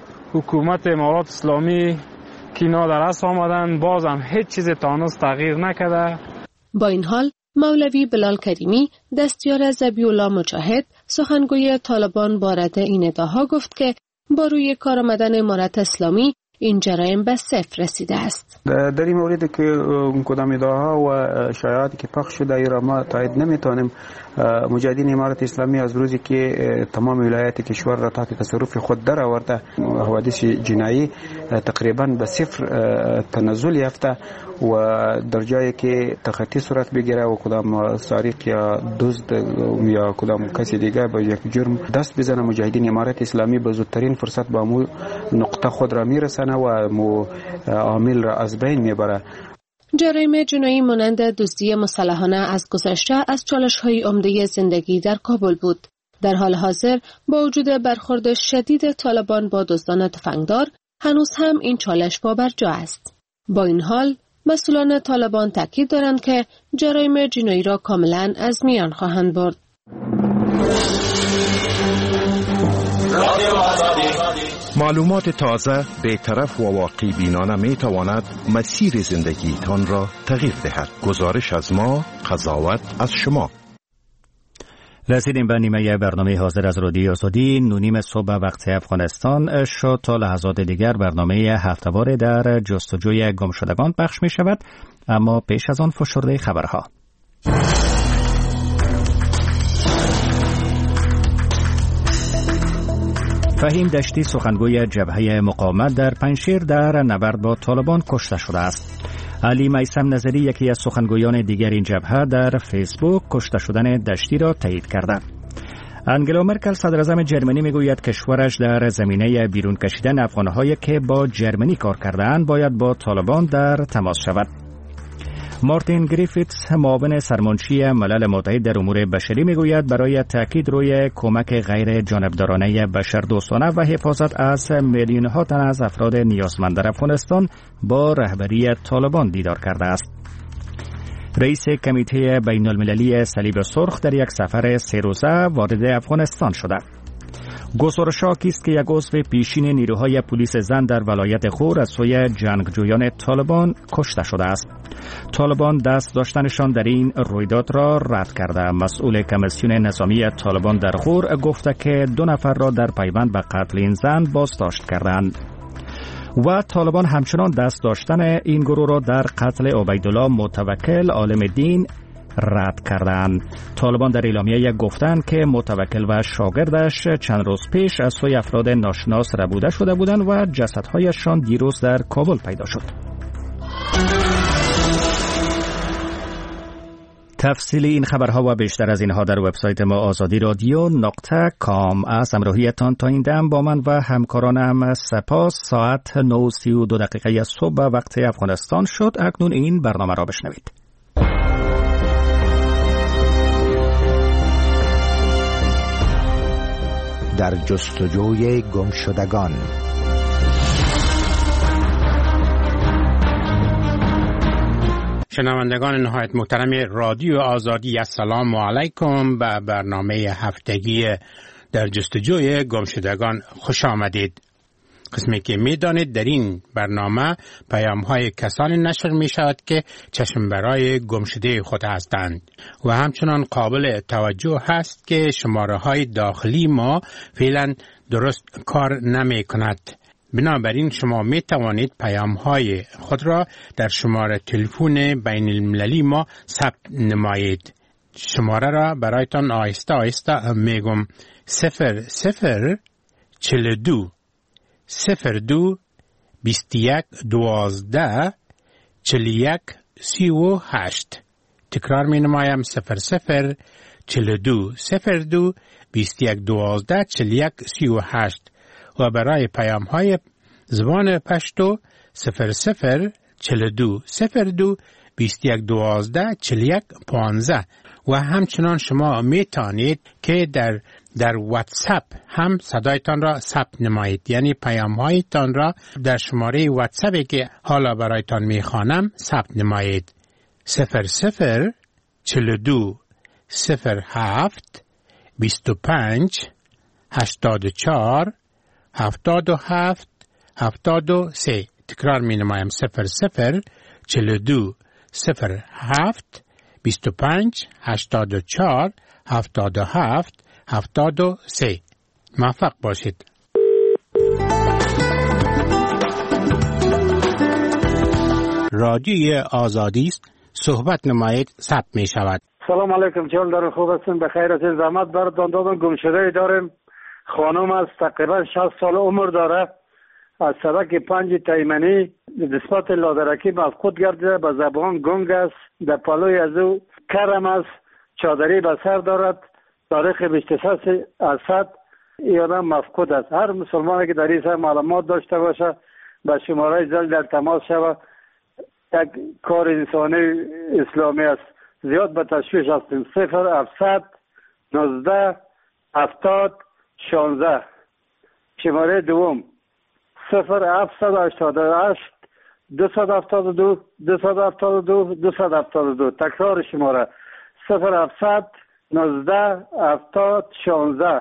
حکومت امارات اسلامی که اینا در اصل آمدن باز هم هیچ چیز تانست تغییر نکرده. با این حال مولوی بلال کریمی، دستیار ذبیح‌الله مجاهد، سخنگوی طالبان بارد این ادعاها گفت که با روی کار آمدن امارت اسلامی این جرایم به صفر رسیده است. در این مورد که کدام ادعاها و شایعاتی که پخش شده ای را ما تایید نمیتونیم. مجاهدین امارت اسلامی از روزی که تمام ولایات کشور را تحت تصرف خود در آورده، حوادث جنایی تقریبا به صفر تنزل یافته و در جایی که تخطی صورت بگیره و کدام سارق یا دزد یا کدام کسی دیگه با یک جرم دست بزنه، مجاهدین امارت اسلامی به زودترین فرصت با مو نقطه خود را میرسنه و عامل را از بین میبره. جرایم جنایی مانند دزدی مسلحانه از گذشته از چالش‌های عمده زندگی در کابل بود. در حال حاضر با وجود برخورد شدید طالبان با دزدان تفنگدار، هنوز هم این چالش پابرجا است. با این حال مسئولان طالبان تاکید دارند که جرایم جنایی را کاملا از میان خواهند برد. معلومات تازه، بی‌طرف و واقع بینانه می تواند مسیر زندگیتان را تغییر دهد. گزارش از ما، قضاوت از شما. رسیدیم به نیمه برنامه حاضر از رادیو آزادی. 9:30 صبح وقت افغانستان شد. تا لحظات دیگر برنامه هفته‌وار در جستجوی گمشدگان پخش می شود، اما پیش از آن فشرده خبرها. فهیم دشتی سخنگوی جبهه مقاومت در پنجشیر در نبرد با طالبان کشته شده است. علی میثم نظری یکی از سخنگویان دیگر این جبهه در فیسبوک کشته شدن دشتی را تایید کرده. انگلا مرکل صدراعظم جرمنی میگوید کشورش در زمینه بیرون کشیدن افغان‌هایی که با جرمنی کار کرده‌اند باید با طالبان در تماس شود. مارتین گریفیتس معاون سرمنشی ملل متحد در امور بشری میگوید برای تاکید روی کمک غیر جانبدارانه بشردوستانه و حفاظت از میلیون‌ها تن از افراد نیازمند در افغانستان با رهبری طالبان دیدار کرده است. رئیس کمیته بین المللی صلیب سرخ در یک سفر 3 روزه وارد افغانستان شده. گزارش است که یک عضو پیشین نیروهای پلیس زن در ولایت غور از سوی جنگجویان طالبان کشته شده است. طالبان دست داشتنشان در این رویداد را رد کرده. مسئول کمیسیون نظامی طالبان در غور گفته که 2 نفر را در پیوند به قتل این زن بازداشت کردند. و طالبان همچنان دست داشتن این گروه را در قتل عبیدالله متوکل عالم دین رد کردند. طالبان در اعلامیه گفتند که متوکل و شاگردش چند روز پیش از سوی افراد ناشناس ربوده شده بودند و جسدهایشان دیروز در کابل پیدا شد. تفصیل این خبرها و بیشتر از اینها در وبسایت ما azadi.radio.com. از همراهیتان تا این دم با من و همکارانم سپاس. ساعت 9:32 صبح وقت افغانستان شد. اکنون این برنامه را بشنوید. در جستجوی گمشدگان. شنوندگان نهایت محترم رادیو آزادی، السلام علیکم. به برنامه هفتگی در جستجوی گمشدگان خوش آمدید. قسمی که می دانید در این برنامه پیام های کسانی نشر می شود که چشم برای گمشده خود هستند و همچنان قابل توجه هست که شماره های داخلی ما فعلا درست کار نمی کند. بنابراین شما می توانید پیام های خود را در شماره تلفن بین المللی ما ثبت نمایید. شماره را برایتان آهسته آهسته می گم. 0042 02 21 12 41 38. تکرار می نمایم. 0042 02 21 12 41 38. و برای پیام های زبان پشتو 0042 02 21 12 41 15. و همچنان شما می توانید که در واتساپ هم صدایتان را ثبت نمایید، یعنی پیام هایتان را در شماره واتساپی که حالا برایتان می خوانم ثبت نمایید. 0042 07 25 84 77 73. تکرار می نمایم. 0042 07 25 84 77 73. موفق باشید. رادیوی آزادی است. صحبت نمایید. ثبت می شود. سلام علیکم. چون دارین خوب هستین؟ بخیر هستین؟ زحمت براتون دادم. گمشده داریم. خانم است، تقریبا 60 سال عمر داره. از سبک 5 تیمنی نسبت لادرکی مفقود گردیده، به زبان گنگ است، در پلوی از او کرم است، چادری به سر دارد. تاریخ 23 اسد این آدم مفقود است. هر مسلمانی که در این سر معلومات داشته باشه به شماره زل در تماس شود. یک کار انسانی اسلامی است. زیاد به تشویش هستیم. 0700 19 70 16. شماره دوم 0788 272 272 272. تکرار شماره 0700 19 70 16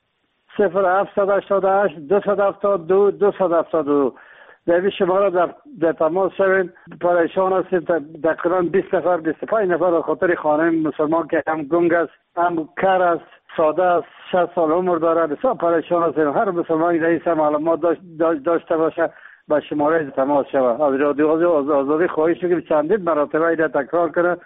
0788 272 272. در شماره در تماس شوین. پریشان هستید. تقریبا 20 نفر 25 نفر به خاطر خانه مسلمان که هم گنگ است هم کر است ساده است 60 سال عمر داره بسیار پریشان هستیم. هر مسلمانی رئیس معلومات داشته باشه به شماره تماس شود. از رادیو آزادی خواهش می‌کنم چندین مرتبه اینا تکرار کنه.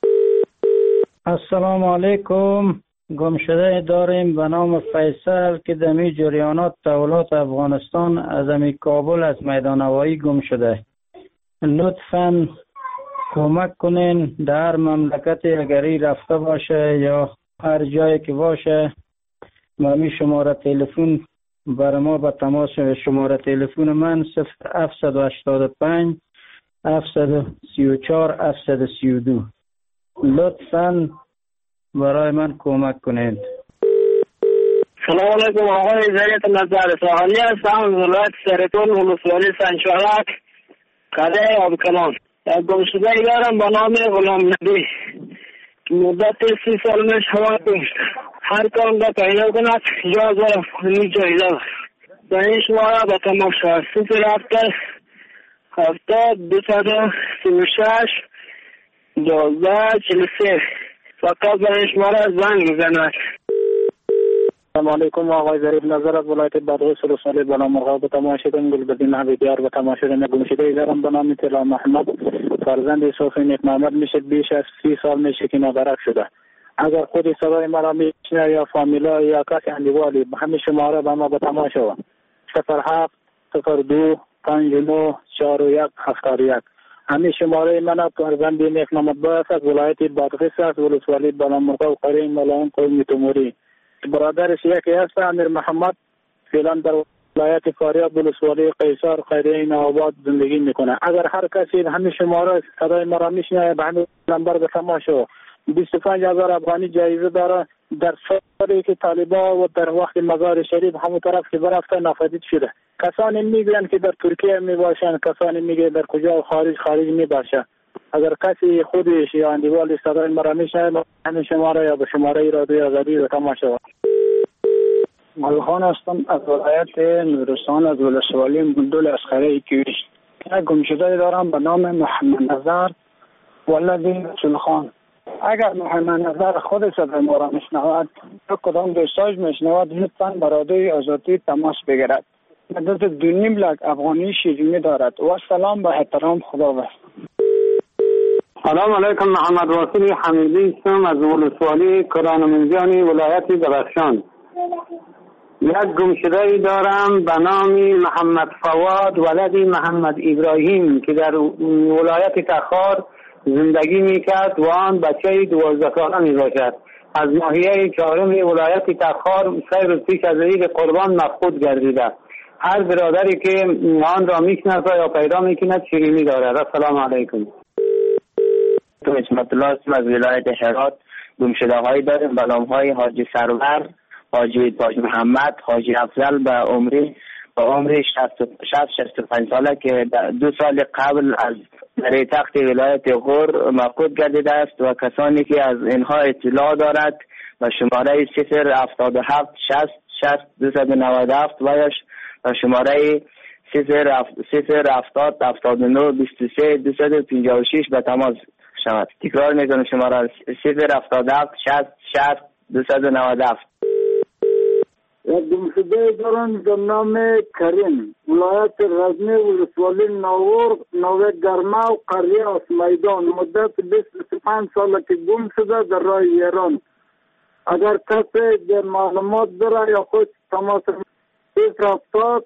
السلام علیکم. گمشده داریم به نام فیصل که دمی جریانات تحولات افغانستان از امی کابل از میدان هوایی گم شده. لطفاً کمک کنین. در مملکت اگری رفته باشه یا هر جایی که باشه ممی شماره تلفن برای ما به تماس. شماره تلفن من 0785 734 732. لطفاً برای من کمک کنید. سلام علیکم. آقای زریت نظر ساحلی هستم از ولایت سرطان ولسوالی سنچارک قده آبکلان. گمشده دارم به نام غلام نبی. مدت 30 سال میش هوا گمشت. هر کام را پیدا کند جا دارم همی جایده به این شماره به تماشا 070 236 1243. فقط برای شماره زنگ میزند. السلام علیکم. آقای ظریف نظر از ولایت بادغیس ولسوالی بنامرغاب به تماشیدن گلبدین حبیبیار به تماشیدن گمشده دارم به نام طلا محمد. فرزند صوفی نیک محمد میشه. بیش از 30 سال میشه که نادرک شده. اگر خودی صدای مرا میشنه یا فامیلا یا کسی اندیوالی همه شماره به ما به تماشا 07 02 59 41 71. همین شماره من فرزند نیک محمد باید از ولایت بادغیس است ولسوالی بنامرغاب قرین ملائم قوم توموری. برادرش یکی هست امیر محمد فعلا در ولایت فاریاب ولسوالی قیصر خیریه نوآباد زندگی میکنه. اگر هر کسی همین شماره صدای مرا میشنه به همین نمبر به تماشا 25,000 افغانی جایزه داره. در سالی که طالبان و در وقت مزار شریف همون طرف که برفته نافذید شده. کسانی میگن که در ترکیه میباشن کسانی میگن در کجا خارج میباشه. اگر کسی خودش یا اندیوال صدای مرا میشنه همین شماره یا به شماره رادیو آزادی به تماشا. ملخان هستم از ولایت نورستان از ولسوالی مندول اسخره کیویش. یک گمشده دارم به نام محمد نظر ولدی رسول. اگر محمد نظر خود صدای ما را میشنود یا کدام دوستاش میشنود لطفاً به رادیوی آزادی تماس بگیرد. مدت 2.5 لک افغانی شیرینی دارد. و سلام به احترام خدا بست. سلام علیکم. محمد واصل حمیدی هستم از ولسوالی کرانمنزیانی ولایت درخشان. یک گمشده دارم به نام محمد فواد ولدی محمد ابراهیم که در ولایت تخار زندگی میکرد و آن بچه 12 ساله میباشد. از ناحیه 4 ولایت تخار 3 روز پیش از عید قربان مفقود گردیده. هر برادری که آن را میشناسه یا پیدا میکند شیرینی دارد. السلام علیکم. اسمت الله هستم از ولایت هرات. گمشده هایی داریم به نام های حاجی سرور، حاجی تاج محمد، حاجی افضل به عمر 65 ساله که 2 سال قبل از در تخت ولایت غور مفقود گردیده است و کسانی که از اینها اطلاع دارد به شماره 077 60 60 297 و شماره 070 79 23 256 به تماس شود. تکرار میکنم شماره 077 60 60 297. یک گمشده دارم به نام کریم ولایت غزنی ولسوالی نوه گرمه و قریه از میدان. مدت 25 ساله که گم شده در راه ایران. اگر کسی در معلومات داره یا خود تماس 070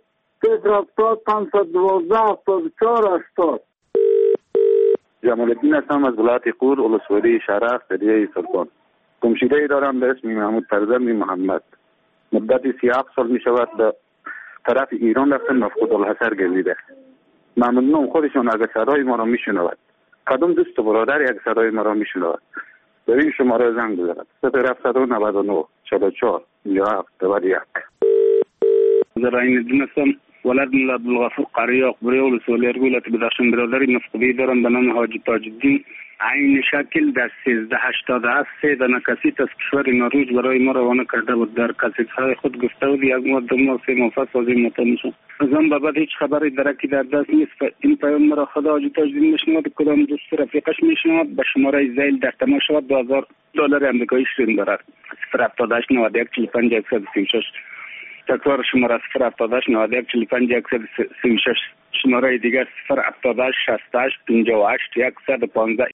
512 74 80. جمال الدین هستم از ولایت قور ولسوالی شرق قریه سلطان. گمشده دارم به اسم محمود فرزند محمد. مدت 37 سال می شود به طرف ایران رفتن مفقود الحصر گردیده. ممنونم خودشون اگر صدای ما را می شنود. کدام دوست برادر یک صدای ما را می شنود به این شماره زنگ بزند 0799 44 17 91. در این دونستم ولد عبدالغفور قری اقبری ولسوالی ولایت بدخشان. برادری مفقودی دارم به نام حاجی تاج الدین. عین شکل در 1387 3 دانه کسیت از کشور نروژ برای ما روانه کرده بود. در کسیت‌های خود گفته بود 1 ماه 2 ماه 3 ماه پس از این مطمئن. از آن به بعد هیچ خبری درکی در دست نیست. این پیام مرا خدا حاجی تاج الدین میشنود، کدام دوست رفیقش میشنود. به شماره زیل در تماس شود $2000 آمریکایی شیرین دارد. 078 91 45 136. تکرار شماره 078 91 45 136. شماره دیگر 078 68 58 115.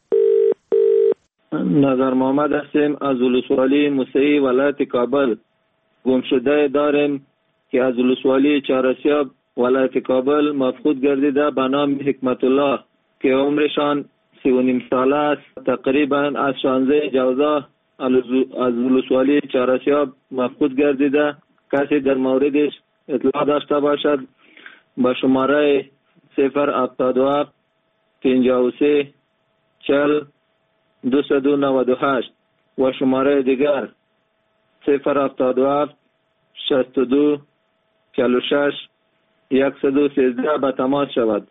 نظر محمد هستیم از ولسوالی موسعی ولایت کابل. گمشده داریم که از ولسوالی چهارسیاب ولایت کابل مفقود گردیده به نام حکمت الله که عمرشان 3.5 ساله است. تقریبا از 16 جوزا از ولسوالی چهارسیاب مفقود گردیده. کسی در موردش اطلاع داشته باشد با شماره 077 53 40 298 و شماره دیگر 077 62 46 113 به تماس شود.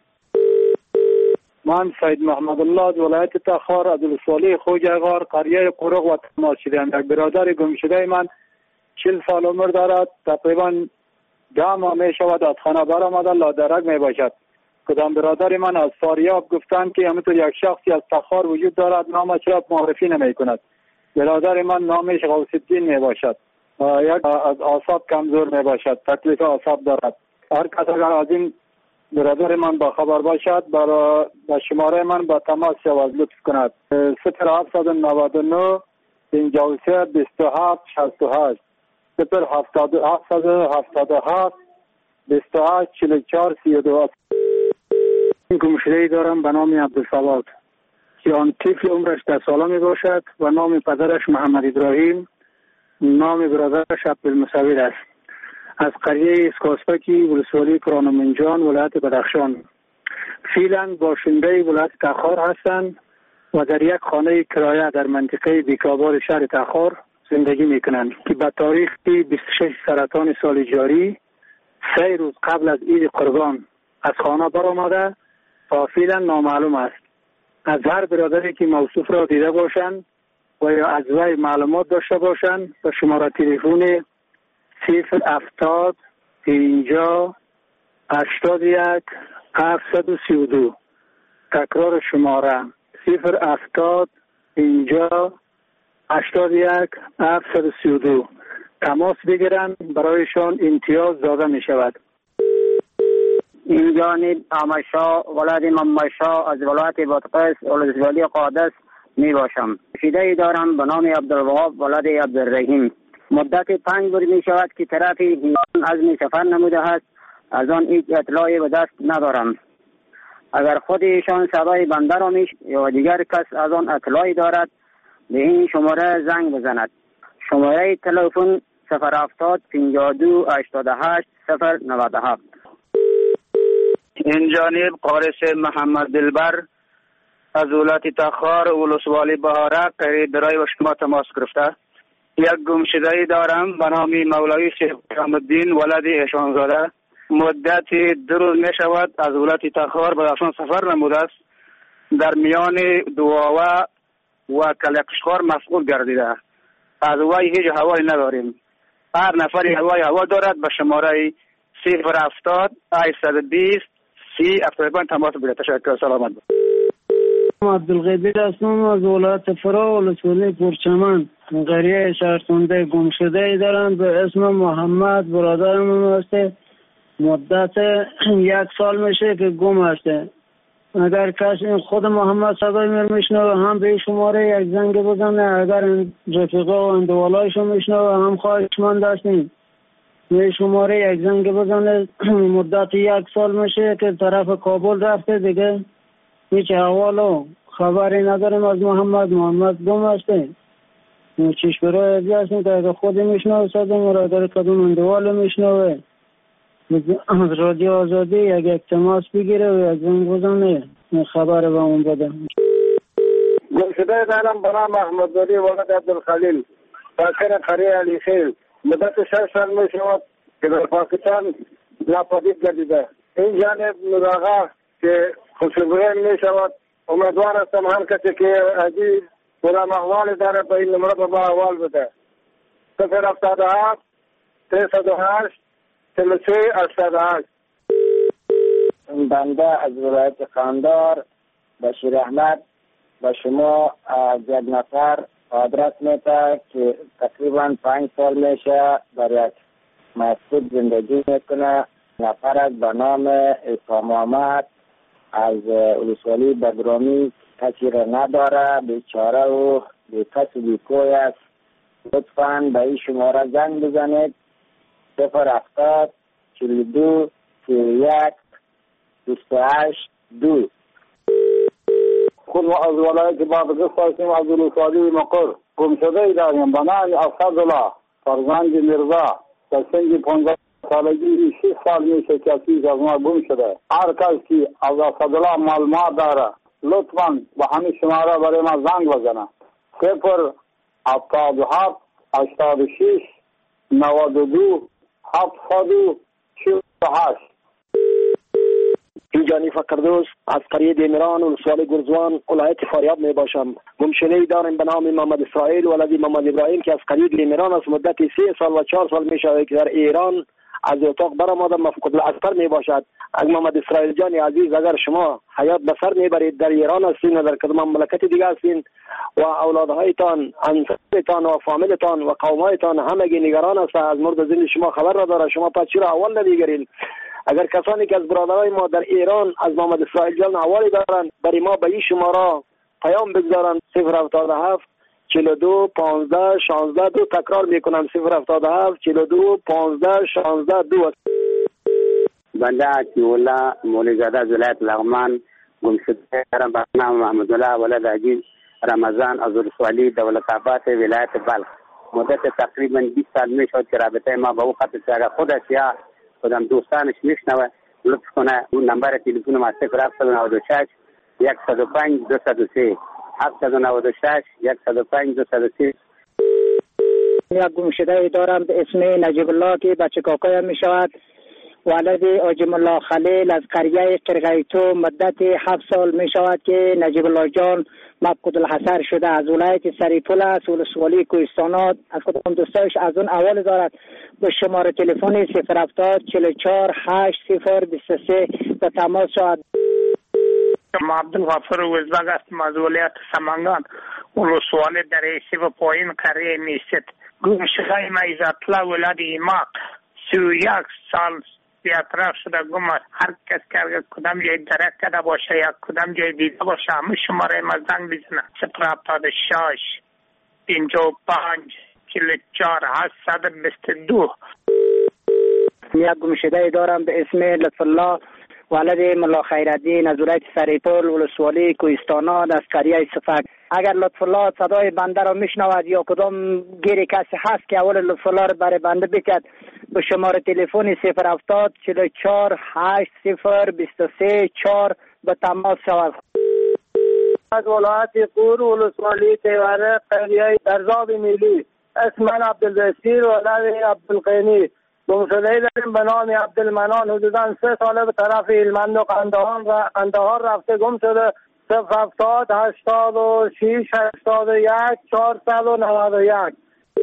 من سید محمد الله از ولایت تخار از ولسوالی خوجغار قریه قرق و تماس شدم. یک برادر گم شده من 40 سال عمر دارد. تقریبا 10 ماه می شود از خانه برآمده لادرک می باشد. کدام برادر من از فاریاب گفتند که همینطور یک شخصی از تخار وجود دارد، نامش را معرفی نمی کند. برادر من نامش غوث الدین می باشد. یک از اعصاب کمزور می باشد، تکلیف اعصاب دارد. هر کس اگر از این برادر من با خبر باشد با شماره من با تماس شود لطف کند. 0799 53 27 68 0777 28 44 32. گمشده‌ای دارم به نام عبدالصمد که آن طفل عمرش 10 ساله می باشد و نام پدرش محمد ابراهیم، نام برادرش عبدالمصور است. از قریه اسکاسپکی ولسوالی کرانمنجان ولایت بدخشان. فعلا باشنده ولایت تخار هستند و در یک خانه کرایه در منطقه بیکابار شهر تخار زندگی میکنند که به تاریخ 26 سرطان سال جاری 3 روز قبل از عید قربان از خانه برآمده و فعلا نامعلوم است. از هر برادری که موصوف را دیده باشند و یا از وی معلومات داشته باشند به شماره تلفن 070 50 81 732. تکرار شماره 070 50 81 732 تماس بگیرند، برایشان امتیاز داده می شود. این جانب آمشا ولاد ممشا از ولایت بادغیس ولسوالی قادس می باشم. شیده دارم به نام عبدالوهاب ولاد عبدالرحیم. مدت 5 روز می شود که طرف ایران عزم سفر نموده است. از آن هیچ اطلاعی به دست ندارم. اگر خود ایشان صدای بنده را یا دیگر کس از آن اطلاعی دارد به این شماره زنگ بزند. شماره تلفن 070 52 88 097. این جانب قارس محمد دلبر از ولایت تخار ولسوالی بهارک برای با شما تماس گرفته. یک گمشده‌ای دارم به نام مولوی شیخ الدین ولد ایشانزاده. مدت 2 روز می شود از ولایت تخار به بدخشان سفر نموده است. در میان دواوه و کلکشخار مفقود گردیده. از وی هیچ هوایی نداریم. هر نفری هوا دارد به شماره 070 820 30 افتادبان تماس بگیرد. تشکر. سلامت. عبدالقدیر هستم از ولایت فرا ولسوالی پرچمن. قریه شهرتونده گمشده دارم به اسم محمد. برادرم هسته. مدت 1 سال میشه که گم هسته. اگر کسی خود محمد صدای میشنوه هم به شماره یک زنگ بزنه. اگر رفیقا و اندوالایشو میشنوه هم خواهشمند هستیم به شماره یک زنگ بزنه. مدت 1 سال میشه که طرف کابل رفته دیگه هیچ احوال و خبری نداریم از محمد گم هسته. چیش برای ازی هستیم که اگر خودی میشنوه صدای مرادر کدوم اندوال میشنوه از رادیو آزادی یک تماس بگیره و یک زنگ بزنه خبر به اون بده. گمشده دارم به نام احمدزاده ولد عبدالخلیل ساکن قریه علی خیل. مدت 6 سال می شود که در پاکستان ناپدید گردیده. این جانب مراقبه که خوشبین می شود. امیدوار هستم هر کسی که عزیز کدام احوال داره به این نمره به احوال بده. 077 308 33 88. بنده از ولایت قندار بشیر احمد به شما از یک نفر آدرس میده که تقریبا 5 سال میشه در یک مسجد زندگی میکنه. نفر از به نام عیسی محمد از ولسوالی بدرامی، کسی را نداره، بیچاره و بیکس و بیکوی است. لطفاً به این شماره زنگ بزنید 070 42 31 28 2. خود از ولایت بادغیس هستیم، از ولسوالی مقر. گمشده داریم به نام اسدالله فرزند میرزا در سن 15 سالگی 6 سال میشه که از ما گم شده. هر کس که از اسدالله معلومات داره لطفاً به همین شماره برای ما زنگ بزنه. 077 86 92 748. اینجانی فقردوس از قریه دیمران ولسوالی گرزوان ولایت فاریاب می باشم. گمشده‌ای داریم به نام محمد اسرائیل ولدی محمد ابراهیم که از قریه دیمران از مدت 3 سال و 4 سال می شود که در ایران از اتاق برآمده مفقود الاسر می باشد. از محمد اسرائیل جان عزیز اگر شما حیات به سر می برید در ایران هستین و در کدام مملکت دیگه هستین و اولادهایتان، انسانتان و فامیلتان و قومایتان همگی نگران است از مورد زندگی شما خبر نداره، شما پس چرا اول نمیگیرین؟ اگر کسانی که از برادرای ما در ایران از محمد اسرائیل جان حوالی دارند برای ما به این شماره پیام بگذارند. 077 42 15 16 2. تکرار میکنم 077 42 15 16 2. بنده عطی‌الله مولوی زاده از ولایت لغمان گمشده دارم به نام محمدالله ولد عزیز رمضان از ولسوالی دولت‌آباد ولایت بلخ. مدت تقریبا 20 سال میشد که رابطه ما با او قطع شده. خودش یا خودم دوستانش میشنوه لطف کنه اون نمبر تلفن ما 0796 105 203 796 105 203. یک گمشده دارم به اسم نجیب الله که بچه کاکایم می شود. ولد آجم الله خلیل از قریه قرقیتو مدت 7 سال می شود که نجیب الله جان مفقود الحصر شده. از ولایت سریپول است ولسوالی کوهستانات. از کدام دوستایش از اون اول دارد به شماره تلفن 070 44 80 23 به تماس شود. ما عبدالغفور وزبگ هستم از ولایت سمنگان ولسوالی در ایسی و پایین قریه میست. گمشده ما عزت‌الله ولد ایماق 31 سال بیاطراف شده گم. هر کس که کدام جای درک کرده باشه یا کدام جای دیده باشه همه شماره ما زنگ بزنه 076 55 44 822. یک گمشده دارم به اسم لطف الله ولد ملا خیرالدین از ولایت سریپول ولسوالی کوهستانات از قریه صفک. اگر لطف الله صدای بنده را میشنود یا کدام گیری کسی هست که اول لطف الله را برای بنده بکرد به شماره تلفن 070 44 80 23 4 به تماس شود. از ولایت قور ولسوالی تیوره قریه درزاب میلی. اسم من عبدالبصیر ولد عبدالقینی. گمشده‌ای داریم به نام عبدالمنان حدوداً 3 ساله به طرف هلمند و قندهار رفته گم شده. 070 86 81 491.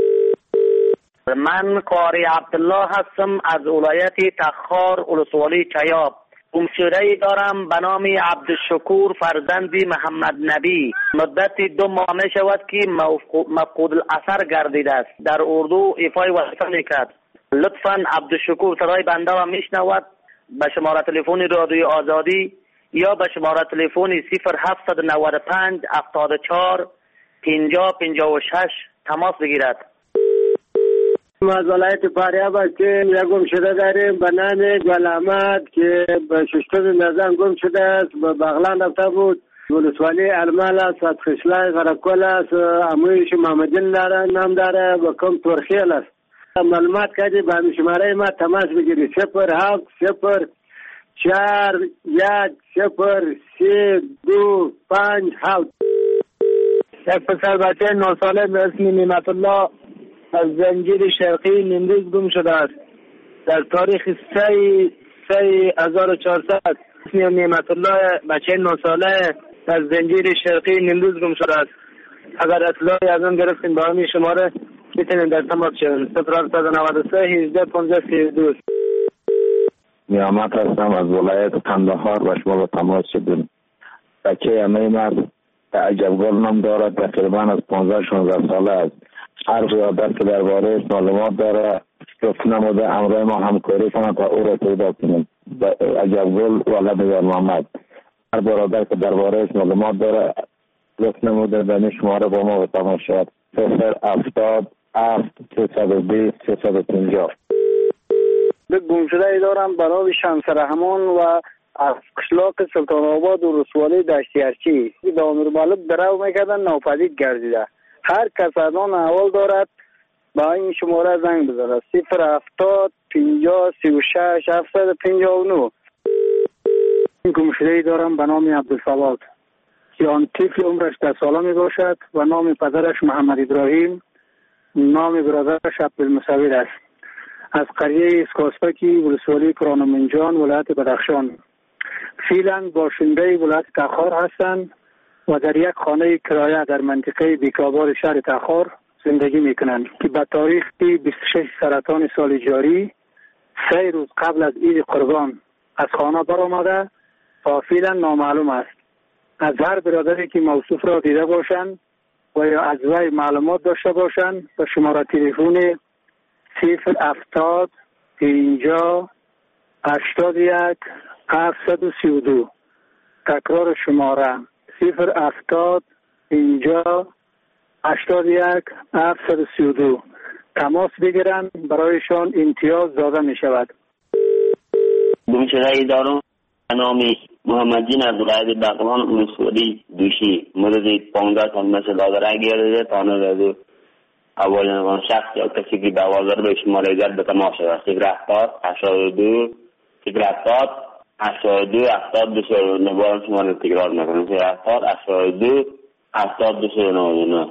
من قاری عبدالله هستم از ولایت تخار ولسوالی چیاب. گمشده‌ای دارم به نام عبدالشکور فرزندی محمد نبی. مدت 2 ماه می شود که مفقود الاثر گردیده است. در اردو ایفای وظیفه میکرد. لطفاً عبدالشکور صدای بنده را میشنود به شماره تلفن رادیوی آزادی یا به شماره تلفن 0795 74 50 56 تماس بگیرد. از ولایت فاریاب هستیم. یک گمشده داریم به نام گل احمد که به ششتم نظام گم شده است. به بغلان رفته بود. ولسوالی ارمال است. از خشلای غرقل است. امویش محمدین نام داره و کم ترخیل است. معلومات کردی به شماره ما تماس بگیری 07 04 1 0 3 2 5 7. یک پسر بچه 9 ساله به اسم نعمت الله از زنجیر شرقی نیمروز گم شده است. در تاریخ 3 1400 نعمت الله بچه 9 ساله از زنجیر شرقی نیمروز گم شده است. اگر اطلاعی از آن گرفتین با همین شماره میتونین در تماس شوین. 0793 18 15 32. نیامت هستم از ولایت قندهار و شما با تماس شدیم. بچه همه مرد عجبگل نام دارد، تقریبا از 15-16 ساله است. هر برادر که درباره معلومات داره گفت نموده امروز ما همکاری کنند تا او را پیدا کنیم. عجبگل ولد یار محمد. هر برادر که درباره معلومات داره گفت نموده به شماره با ما با تماس شد. 070 320 350. به گمشده دارم برای شمس رحمان و از قشلاق سلطان آباد و رسوالی دشتی ارچی به امیر مالک درو میکردن ناپدید گردیده. هر کس از آن احوال دارد با این شماره زنگ بزنه. 070 50 36 759. گمشده دارم به نام عبدالصمد که آن طفل عمرش 10 ساله می باشد و نام پدرش محمد ابراهیم، نام برادرش عبدالمصور است. از قریه اسکاسپکی ولسوالی کرانمنجان ولایت بدخشان. فعلا باشنده ولایت تخار هستند و در یک خانه کرایه در منطقه بیکابار شهر تخار زندگی میکنند که به تاریخ 26 سرطان سال جاری 3 روز قبل از عید قربان از خانه برآمده و فعلا نامعلوم است. از هر برادری که موصوف را دیده باشند و یا از وی معلومات داشته باشند به شماره تلفن 070 50 81 732. تکرار شماره 070 50 81 732. تماس بگیرند، برایشان امتیاز داده می شود. گمشده دارم نامی محمدین از ولایت بغلان ولسوالی دوشی مورد 15 سال مثل دادره گرده تانه دادو اولین شخص یا کسی که دوازده به شماره زد به تماس شده. 070 82 070 82 72 نبارم شماره تکرار نکنم. 070 82 72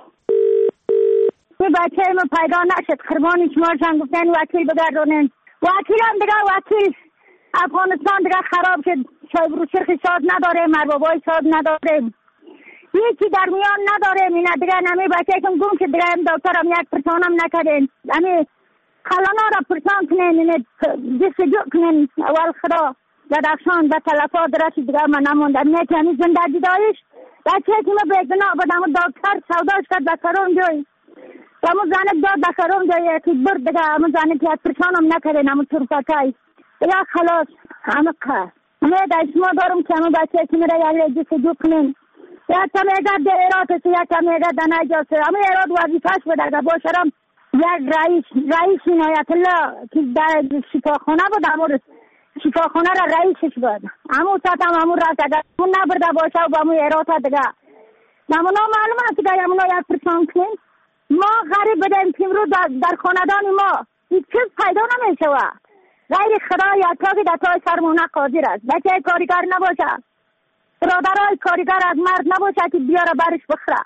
یه بچه ما پیدا نشد، خربانی شمارشان گفتن وکیل بگردونن. وکیل هم دیگه وکیل افغانستان دیگه خراب شد. شاید روشرخی ساز نداره، مربابای ساز نداره، یکی در میان نداره. مینا دیگه نمی بچه کم گم شد دیگه. هم دکتر هم یک پرسان هم نکردن. همی خلانا را پرسان کنن، جستجو کنن. اول خدا بدخشان به تلفات رسید دیگه من نموندم. نیتی همی زندگی دایش بچه که ما بگنا بدم دکتر سوداش کرد بکرون جای همون زنک داد بکرون جای که برد دیگه. همون زنک یک پرسان هم نکردن. همون طرفتای دیگه خلاص همه که همه دشما دارم که همه بچه که میره یک جستجو کنن. یک کم اگر در ایراد است، یک کم اگر در نجاست. همه ایراد وظیفه‌اش بوده باشرم. یک رئیس عنایت الله که در شفاخانه بود، همون شفاخانه را رئیسش بود. همون ساعت همون راست اگر همون نبرده باشه و با همون ایراد دیگه نمونا معلوم است که همونا یک پرسان کنیم. ما غریب بدیم که امروز در خاندان ما هیچ چیز پیدا نمیشه و غیر خدا یا تا که در تای سرمونه قادر است. بچه کارگر نباشه، برادرای کارگر از مرد نباشه که بیاره برش بخره.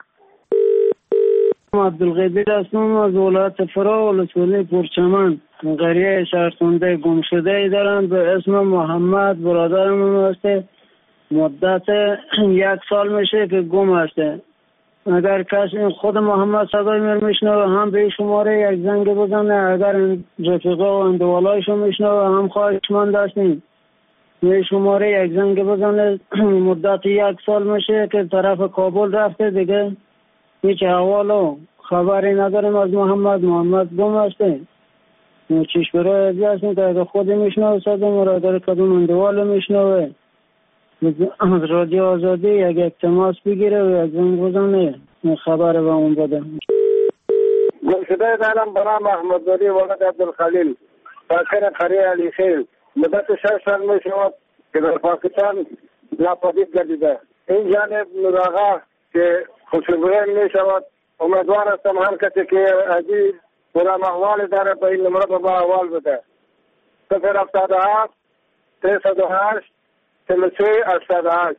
عبدالقدیر هستم از ولایت فرا ولسوالی پرچمن. قریه شهرخونده گمشده دارم به اسم محمد. برادرم هسته، مدت 1 سال میشه که گم هسته. اگر کسی خود محمد صدای میشنوه هم به شماره یک زنگ بزنه. اگر رفقا و اندوالایشو میشنوه هم خواهشمند هستیم به شماره یک زنگ بزنه. مدت 1 سال میشه که طرف کابل رفته دیگه هیچ احوال و خبری نداریم از محمد گم هسته. چیش برای ازی هستیم که اگر خود میشنوه صدای مرادر کدوم اندوال میشنوه از رادیو آزادی یک تماس بگیره و یک زنگ بزنه خبر به اون بده. گمشده دارم برام احمدزاده ولد عبدالخلیل ساکن قریه علی خیل. مدت 6 سال می شود که در پاکستان ناپدید گردیده. این جانب نوراغا که خوشبوین می شود. امیدوار هستم هر کسی که عزیز برام احوال داره به این نمره با احوال بده. 077 308 33 88.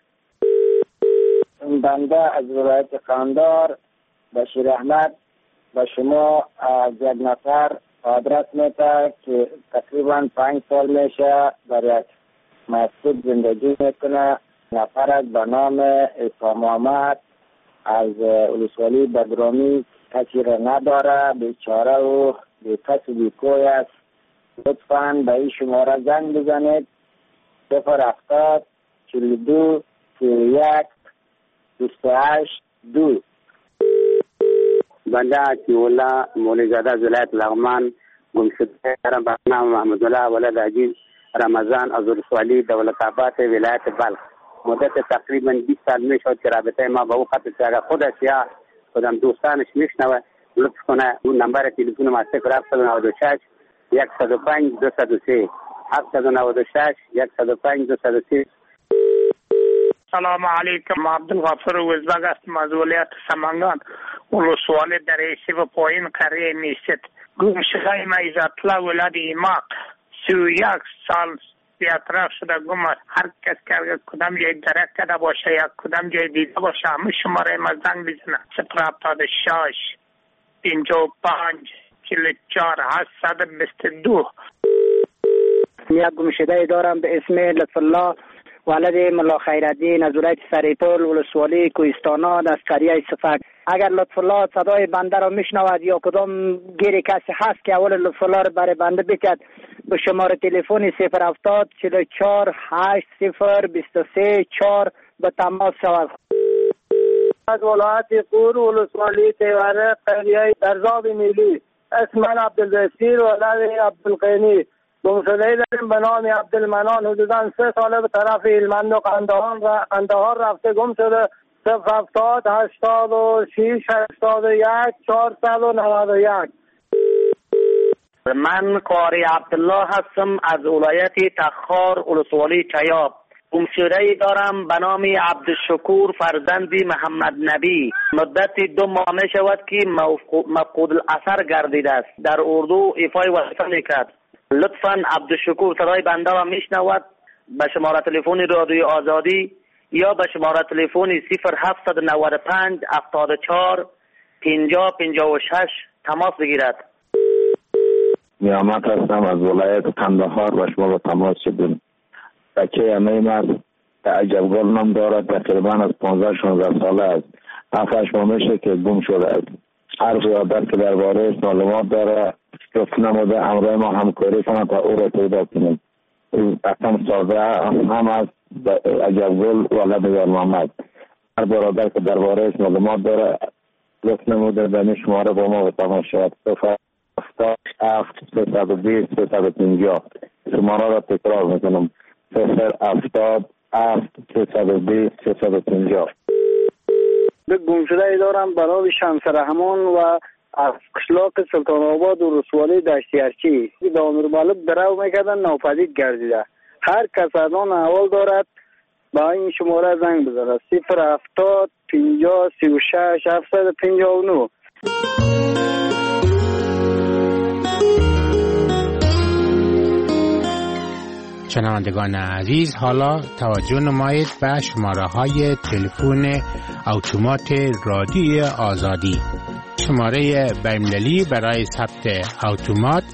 بنده از ولایت قندهار بشیر احمد و شما از یک نفر آدرس میده که تقریبا 5 سال میشه در یک مسعود زندگی میکنه. نفر به نام عیسی محمد از ولسوالی بدرامی، کسی را نداره، بیچاره و بی کس و بی کوی است. لطفاً به این شماره زنگ بزنید 070 42 31 28 2. بنده عطی‌الله مولوی‌زاده از ولایت لغمان گمشده دارم به نام محمدالله ولد عجیز رمضان از ولسوالی دولت‌آباد ولایت بلخ. مدت تقریبا 20 سال میشد که رابطه ما با او قطع شد. اگر خودش یا خودم دوستانش میشنوه لطف کنه اون نمبر تلفن ما 0796 105 203 796 105 203. سلام علیکم. عبدالغفور وزبگ هستم از ولایت سمنگان ولسوالی در ایسی و پایین قریه میست. گمشده ما از اطلاع ولاد ایماق 31 سال بیاطراف شده گم است. هر کس که کدام جای درک کرده باشه یا کدام جای دیده باشه همه شماره ما زنگ بزنه 076 55 44 822. یک گمشده دارم به اسم لطف الله ولد ملا خیرالدین از ولایت سریپول ولسوالی کوهستانات از قریه صفک. اگر لطف الله صدای بنده را میشنود یا کدام گیری کسی هست که اول لطف الله را برای بنده بکد به شماره تلفن 070 44 80 23 4 به تماس شود. از ولایت قور ولسوالی تیوره قریه درزاب میلی اسم من عبدالبصیر ولد عبدالقینی. گمشده داریم به نام عبدالمنان حدوداً 3 ساله به طرف هلمند و قندهار رفته گم شده. 070 86 81 491. من قاری عبدالله هستم از ولایت تخار ولسوالی چیاب. گمشده دارم به نام عبدالشکور فرزند محمد نبی. مدت 2 ماه می شود که مفقود الاثر گردیده است. در اردو ایفای وظیفه میکرد. لطفاً عبدالشکور صدای بنده را میشنود به شماره تلفن رادیوی آزادی یا به شماره تلفن 0795 74 50 56 تماس بگیرد. نیامت هستم از ولایت قندهار و شما با تماس شدیم. بچه همه مرد عجبگل نام دارد. تقریبا از 15-16 ساله است. 7-8 ماه میشه که گم شده است. حرف یادت که درباره معلومات داره گفت نموده همراه ما همکاری کنند تا او را پیدا کنیم. اصلا سازه هم از عجبگل ولد یار محمد. هر برادر که درباره معلومات داره گفت نموده به این شماره با ما تماس شود. 077 320 350. شماره را تکرار میکنم 077 320 350. به گمشده دارم برای شمس رحمان و از قشلاق سلطان آباد و ولسوالی دشتی ارچی به امیر مالک درو میکردن ناپدید گردیده. هر کس از آن احوال دارد با این شماره زنگ بزنه 070 50 36 759. شنوندگان عزیز، حالا توجه نمایید به شماره های تلفن اتومات رادیوی آزادی. شماره بین‌المللی برای ثبت اتومات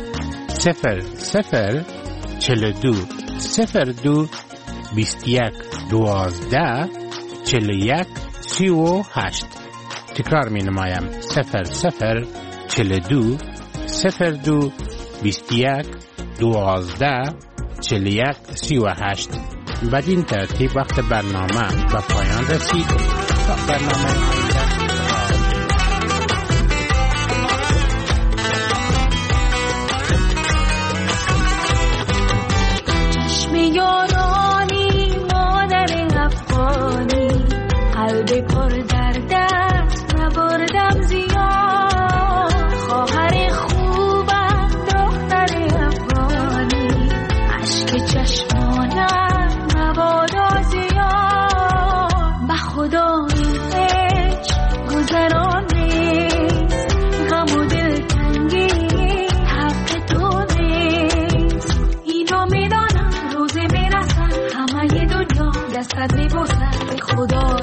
00 42 02 21 12 41 38. تکرار می نمایم 00 42 02 21 12 41 38. بدین ترتیب وقت برنامه به پایان رسید. تا برنامه آینده چشم یارانی مادر افغانی قلب پر دردت نبردم زیاد خواهر خوبم دختر افغانی عشق چشمانم مبادا زیاد به خدا این هیچ گذران نیست غم و دلتنگی حق تو نیست اینو میدانم روزی میرسن همه دنیا دستت میبوسن به خدا